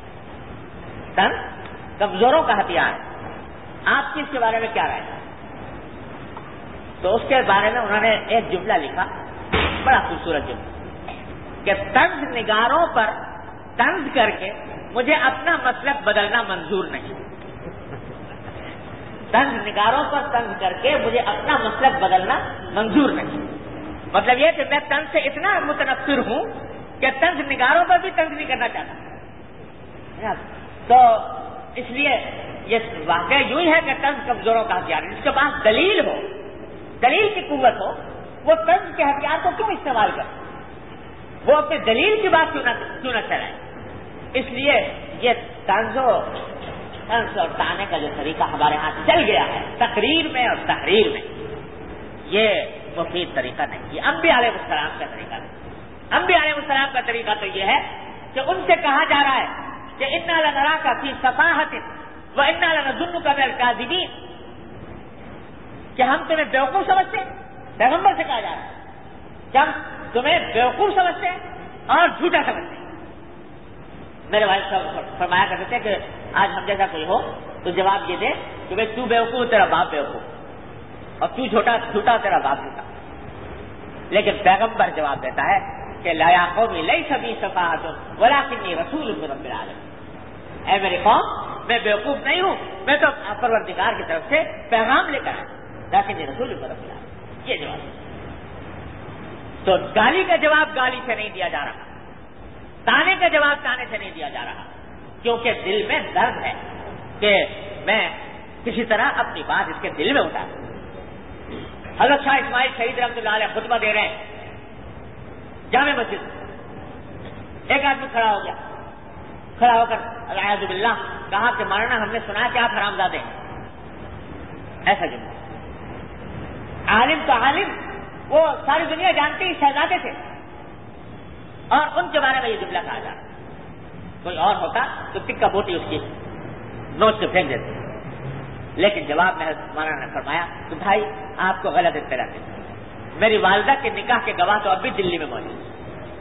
Speaker 2: طنز کمزوروں کا ہتھیار ہے، آپ کی اس کے بارے میں کیا رائے ہے؟ تو اس کے بارے میں انہوں نے ایک جملہ لکھا، بڑا خوبصورت جملہ، کہ طنز نگاروں پر طنز کر کے مجھے اپنا مسلک بدلنا منظور نہیں. طنز نگاروں پر طنز کر کے مجھے اپنا مسلک بدلنا منظور نہیں. مطلب یہ کہ میں طنز سے اتنا متنفر ہوں کہ طنز نگاروں پر بھی طنز نہیں کرنا چاہتا. تو اس لیے یہ واقعہ یوں ہی ہے کہ طنز کمزوروں کا ہتھیار ہے. جس کے پاس دلیل ہو، دلیل کی قوت ہو، وہ طنز کے ہتھیار کو کیوں استعمال کرے؟ وہ اپنے دلیل کی بات کیوں نہ کیوں نہ چلائے؟ اس لیے یہ طنز طنز اور تانے کا جو طریقہ ہمارے ہاں چل گیا ہے تقریر میں اور تحریر میں، یہ مفید طریقہ نہیں. یہ انبیاء علیہ السلام کا طریقہ نہیں. انبیاء علیہ السلام کا طریقہ تو یہ ہے کہ ان سے کہا جا رہا ہے کہ انا لنراک فی صفاحۃ وانا لنظنک من الکاذبین، کہ ہم تمہیں بیوقوف سمجھتے ہیں. پیغمبر سے کہا جا رہا ہے کہ ہم تمہیں بیوقوف سمجھتے ہیں اور جھوٹا سمجھتے ہیں. میرے والد صاحب فرمایا کرتے تھے کہ آج ہم جیسا کوئی ہو تو جواب یہ دے کہ بھائی تو بیوقوف، تیرا باپ بیوقوف، اور تو جھوٹا جھوٹا تیرا باپ جھوٹا. لیکن پیغمبر جواب دیتا ہے کہ لا یا قوم لیس بی صفاحۃ ولکنی رسول من رب العالمین. اے میری قوم، میں بیوقوف نہیں ہوں، میں تو پروردگار کی طرف سے پیغام لے کر آیا، لیکن رسول من رب العالمین. یہ جواب ہے. تو گالی کا جواب گالی سے نہیں دیا جا رہا، تانے کا جواب تانے سے نہیں دیا جا رہا، کیونکہ دل میں درد ہے کہ میں کسی طرح اپنی بات اس کے دل میں اتاروں. حضرت شاہ اسماعیل شہید رحمۃ اللہ علیہ خطبہ دے رہے ہیں جامع مسجد. ایک آدمی کھڑا ہو گیا، کھڑا ہو کر اعوذ باللہ کہا کہ مولانا ہم نے سنا کہ آپ حرامزادے ہیں. ایسا جملہ. عالم تو عالم، وہ ساری دنیا جانتی ہے شہزادے تھے، اور ان کے بارے میں یہ جملہ کہا جا رہا. کوئی اور ہوتا تو ٹکا بوٹی اس کی نوچ سے پھینک دیتے. لیکن جواب میں مولانا نے فرمایا کہ بھائی آپ کو غلط اطلاع دی، میری والدہ کے نکاح کے گواہ تو اب بھی دلی میں موجود ہیں.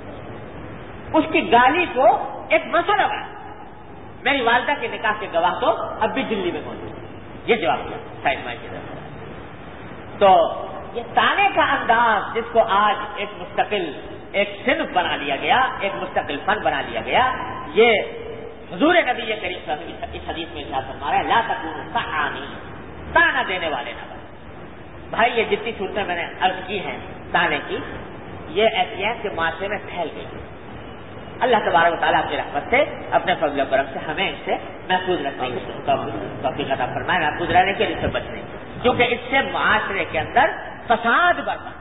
Speaker 2: اس کی گالی کو ایک مسئلہ بنا، میری والدہ کے نکاح کے گواہ تو اب بھی دلی میں موجود ہیں. یہ جواب دیا شاہد مائی کی طرف. تو یہ تانے کا انداز جس کو آج ایک مستقل ایک صنف بنا لیا گیا، ایک مستقل فن بنا لیا گیا، یہ حضور نبی کریم صلی اللہ علیہ وسلم اس حدیث میں ارشاد فرما رہا ہے لا تکونوا طعانین، تانا دینے والے نہ بنو. بھائی یہ جتنی صورتیں میں نے عرض کی ہیں تانے کی، یہ ایسی ہیں کہ معاشرے میں پھیل گئی. اللہ تبارک و تعالیٰ کی رحمت سے، اپنے فضل و کرم سے ہمیں اس سے محفوظ رکھنے کی توفیق عطا فرمائے، محفوظ رہنے کے، اس سے بچنے، کیونکہ اس سے معاشرے کے اندر فساد برپا،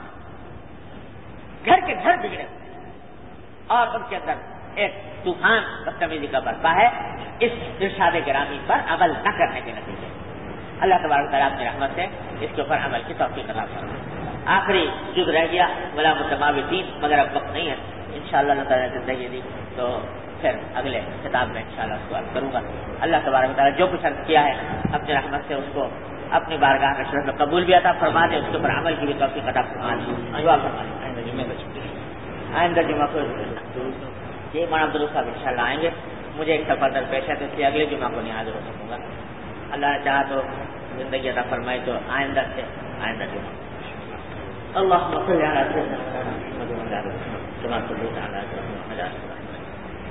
Speaker 2: گھر کے گھر بگڑے اور ان کے اندر ایک طوفان بدتمیزی کا برپا ہے اس ارشاد گرامی پر عمل نہ کرنے کے نتیجے. اللہ تبارک و تعالیٰ کی رحمت سے اس کے اوپر عمل کی توفیق عطا فرمائے. آخری جز رہ گیا ولا متماوتین، مگر اب وقت نہیں ہے. انشاءاللہ اللہ تعالیٰ نے زندگی دی تو پھر اگلے کتاب میں انشاءاللہ اس کو عرض کروں گا. اللہ تبارک و تعالیٰ جو کچھ عرض کیا ہے اپنی رحمت سے اس کو اپنی بارگاہ میں شرف قبول بھی عطا فرما دے، اس کے اوپر عمل کی بھی توفیق عطا فرما دے. دعا فرما دے. آئندہ جمعہ کو یہ مولانا عبدالرؤف صاحب انشاءاللہ آئیں گے. مجھے ایک سفر در پیش ہے تو اس لیے اگلے جمعہ کو نہیں حاضر ہو سکوں گا. اللہ نے چاہا تو زندگی عطا فرمائے تو آئندہ سے آئندہ جمعہ. اللهم صل على سيدنا محمد وعلى آله وصحبه كما صليت على إبراهيم وعلى آل إبراهيم.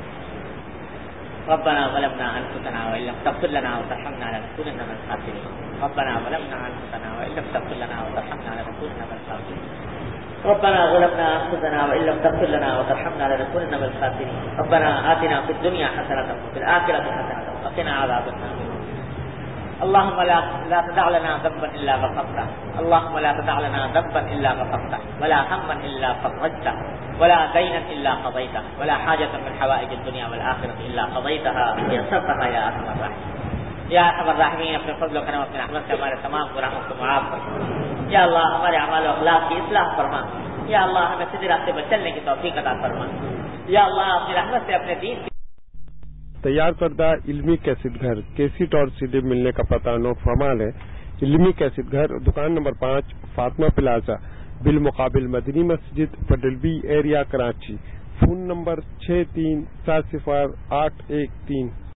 Speaker 2: ربنا ظلمنا أنفسنا وإن لم تغفر لنا وترحمنا لنكونن من الخاسرين. ربنا ظلمنا أنفسنا وإن لم تغفر لنا وترحمنا لنكونن من الخاسرين. ربنا ظلمنا أنفسنا وإن لم تغفر لنا وترحمنا لنكونن من الخاسرين. ربنا آتنا في الدنيا حسنة وفي الآخرة حسنة وقنا عذاب النار. اللهم لا لا تدع لنا ذنبا الا غفرته، اللهم لا تدع لنا ذنبا الا غفرته، ولا هما الا فرجته، ولا دينا الا قضيته، ولا حاجة من حوائج الدنيا والآخرة الا قضيتها ويسرتها يا ارحم الراحمين. یا ارحم الراحمین اپنے فضل و کرم اپنے رحمت سے ہمارے تمام گناہوں کو معاف فرما. یا اللہ ہمارے اعمال و اخلاق کی اصلاح فرما. یا اللہ ہمیں سیدھے راستے پر چلنے کی توفیق عطا فرما. یا اللہ اپنی رحمت سے اپنے دین کی
Speaker 1: تیار کردہ علمی کیسٹ گھر کیسٹ اور سی ڈی ملنے کا پتہ نو فرمال ہے علمی کیسٹ گھر دکان نمبر پانچ فاطمہ پلازا بالمقابل مدنی مسجد پڈلبی ایریا کراچی فون نمبر چھ تین سات صفر آٹھ ایک تین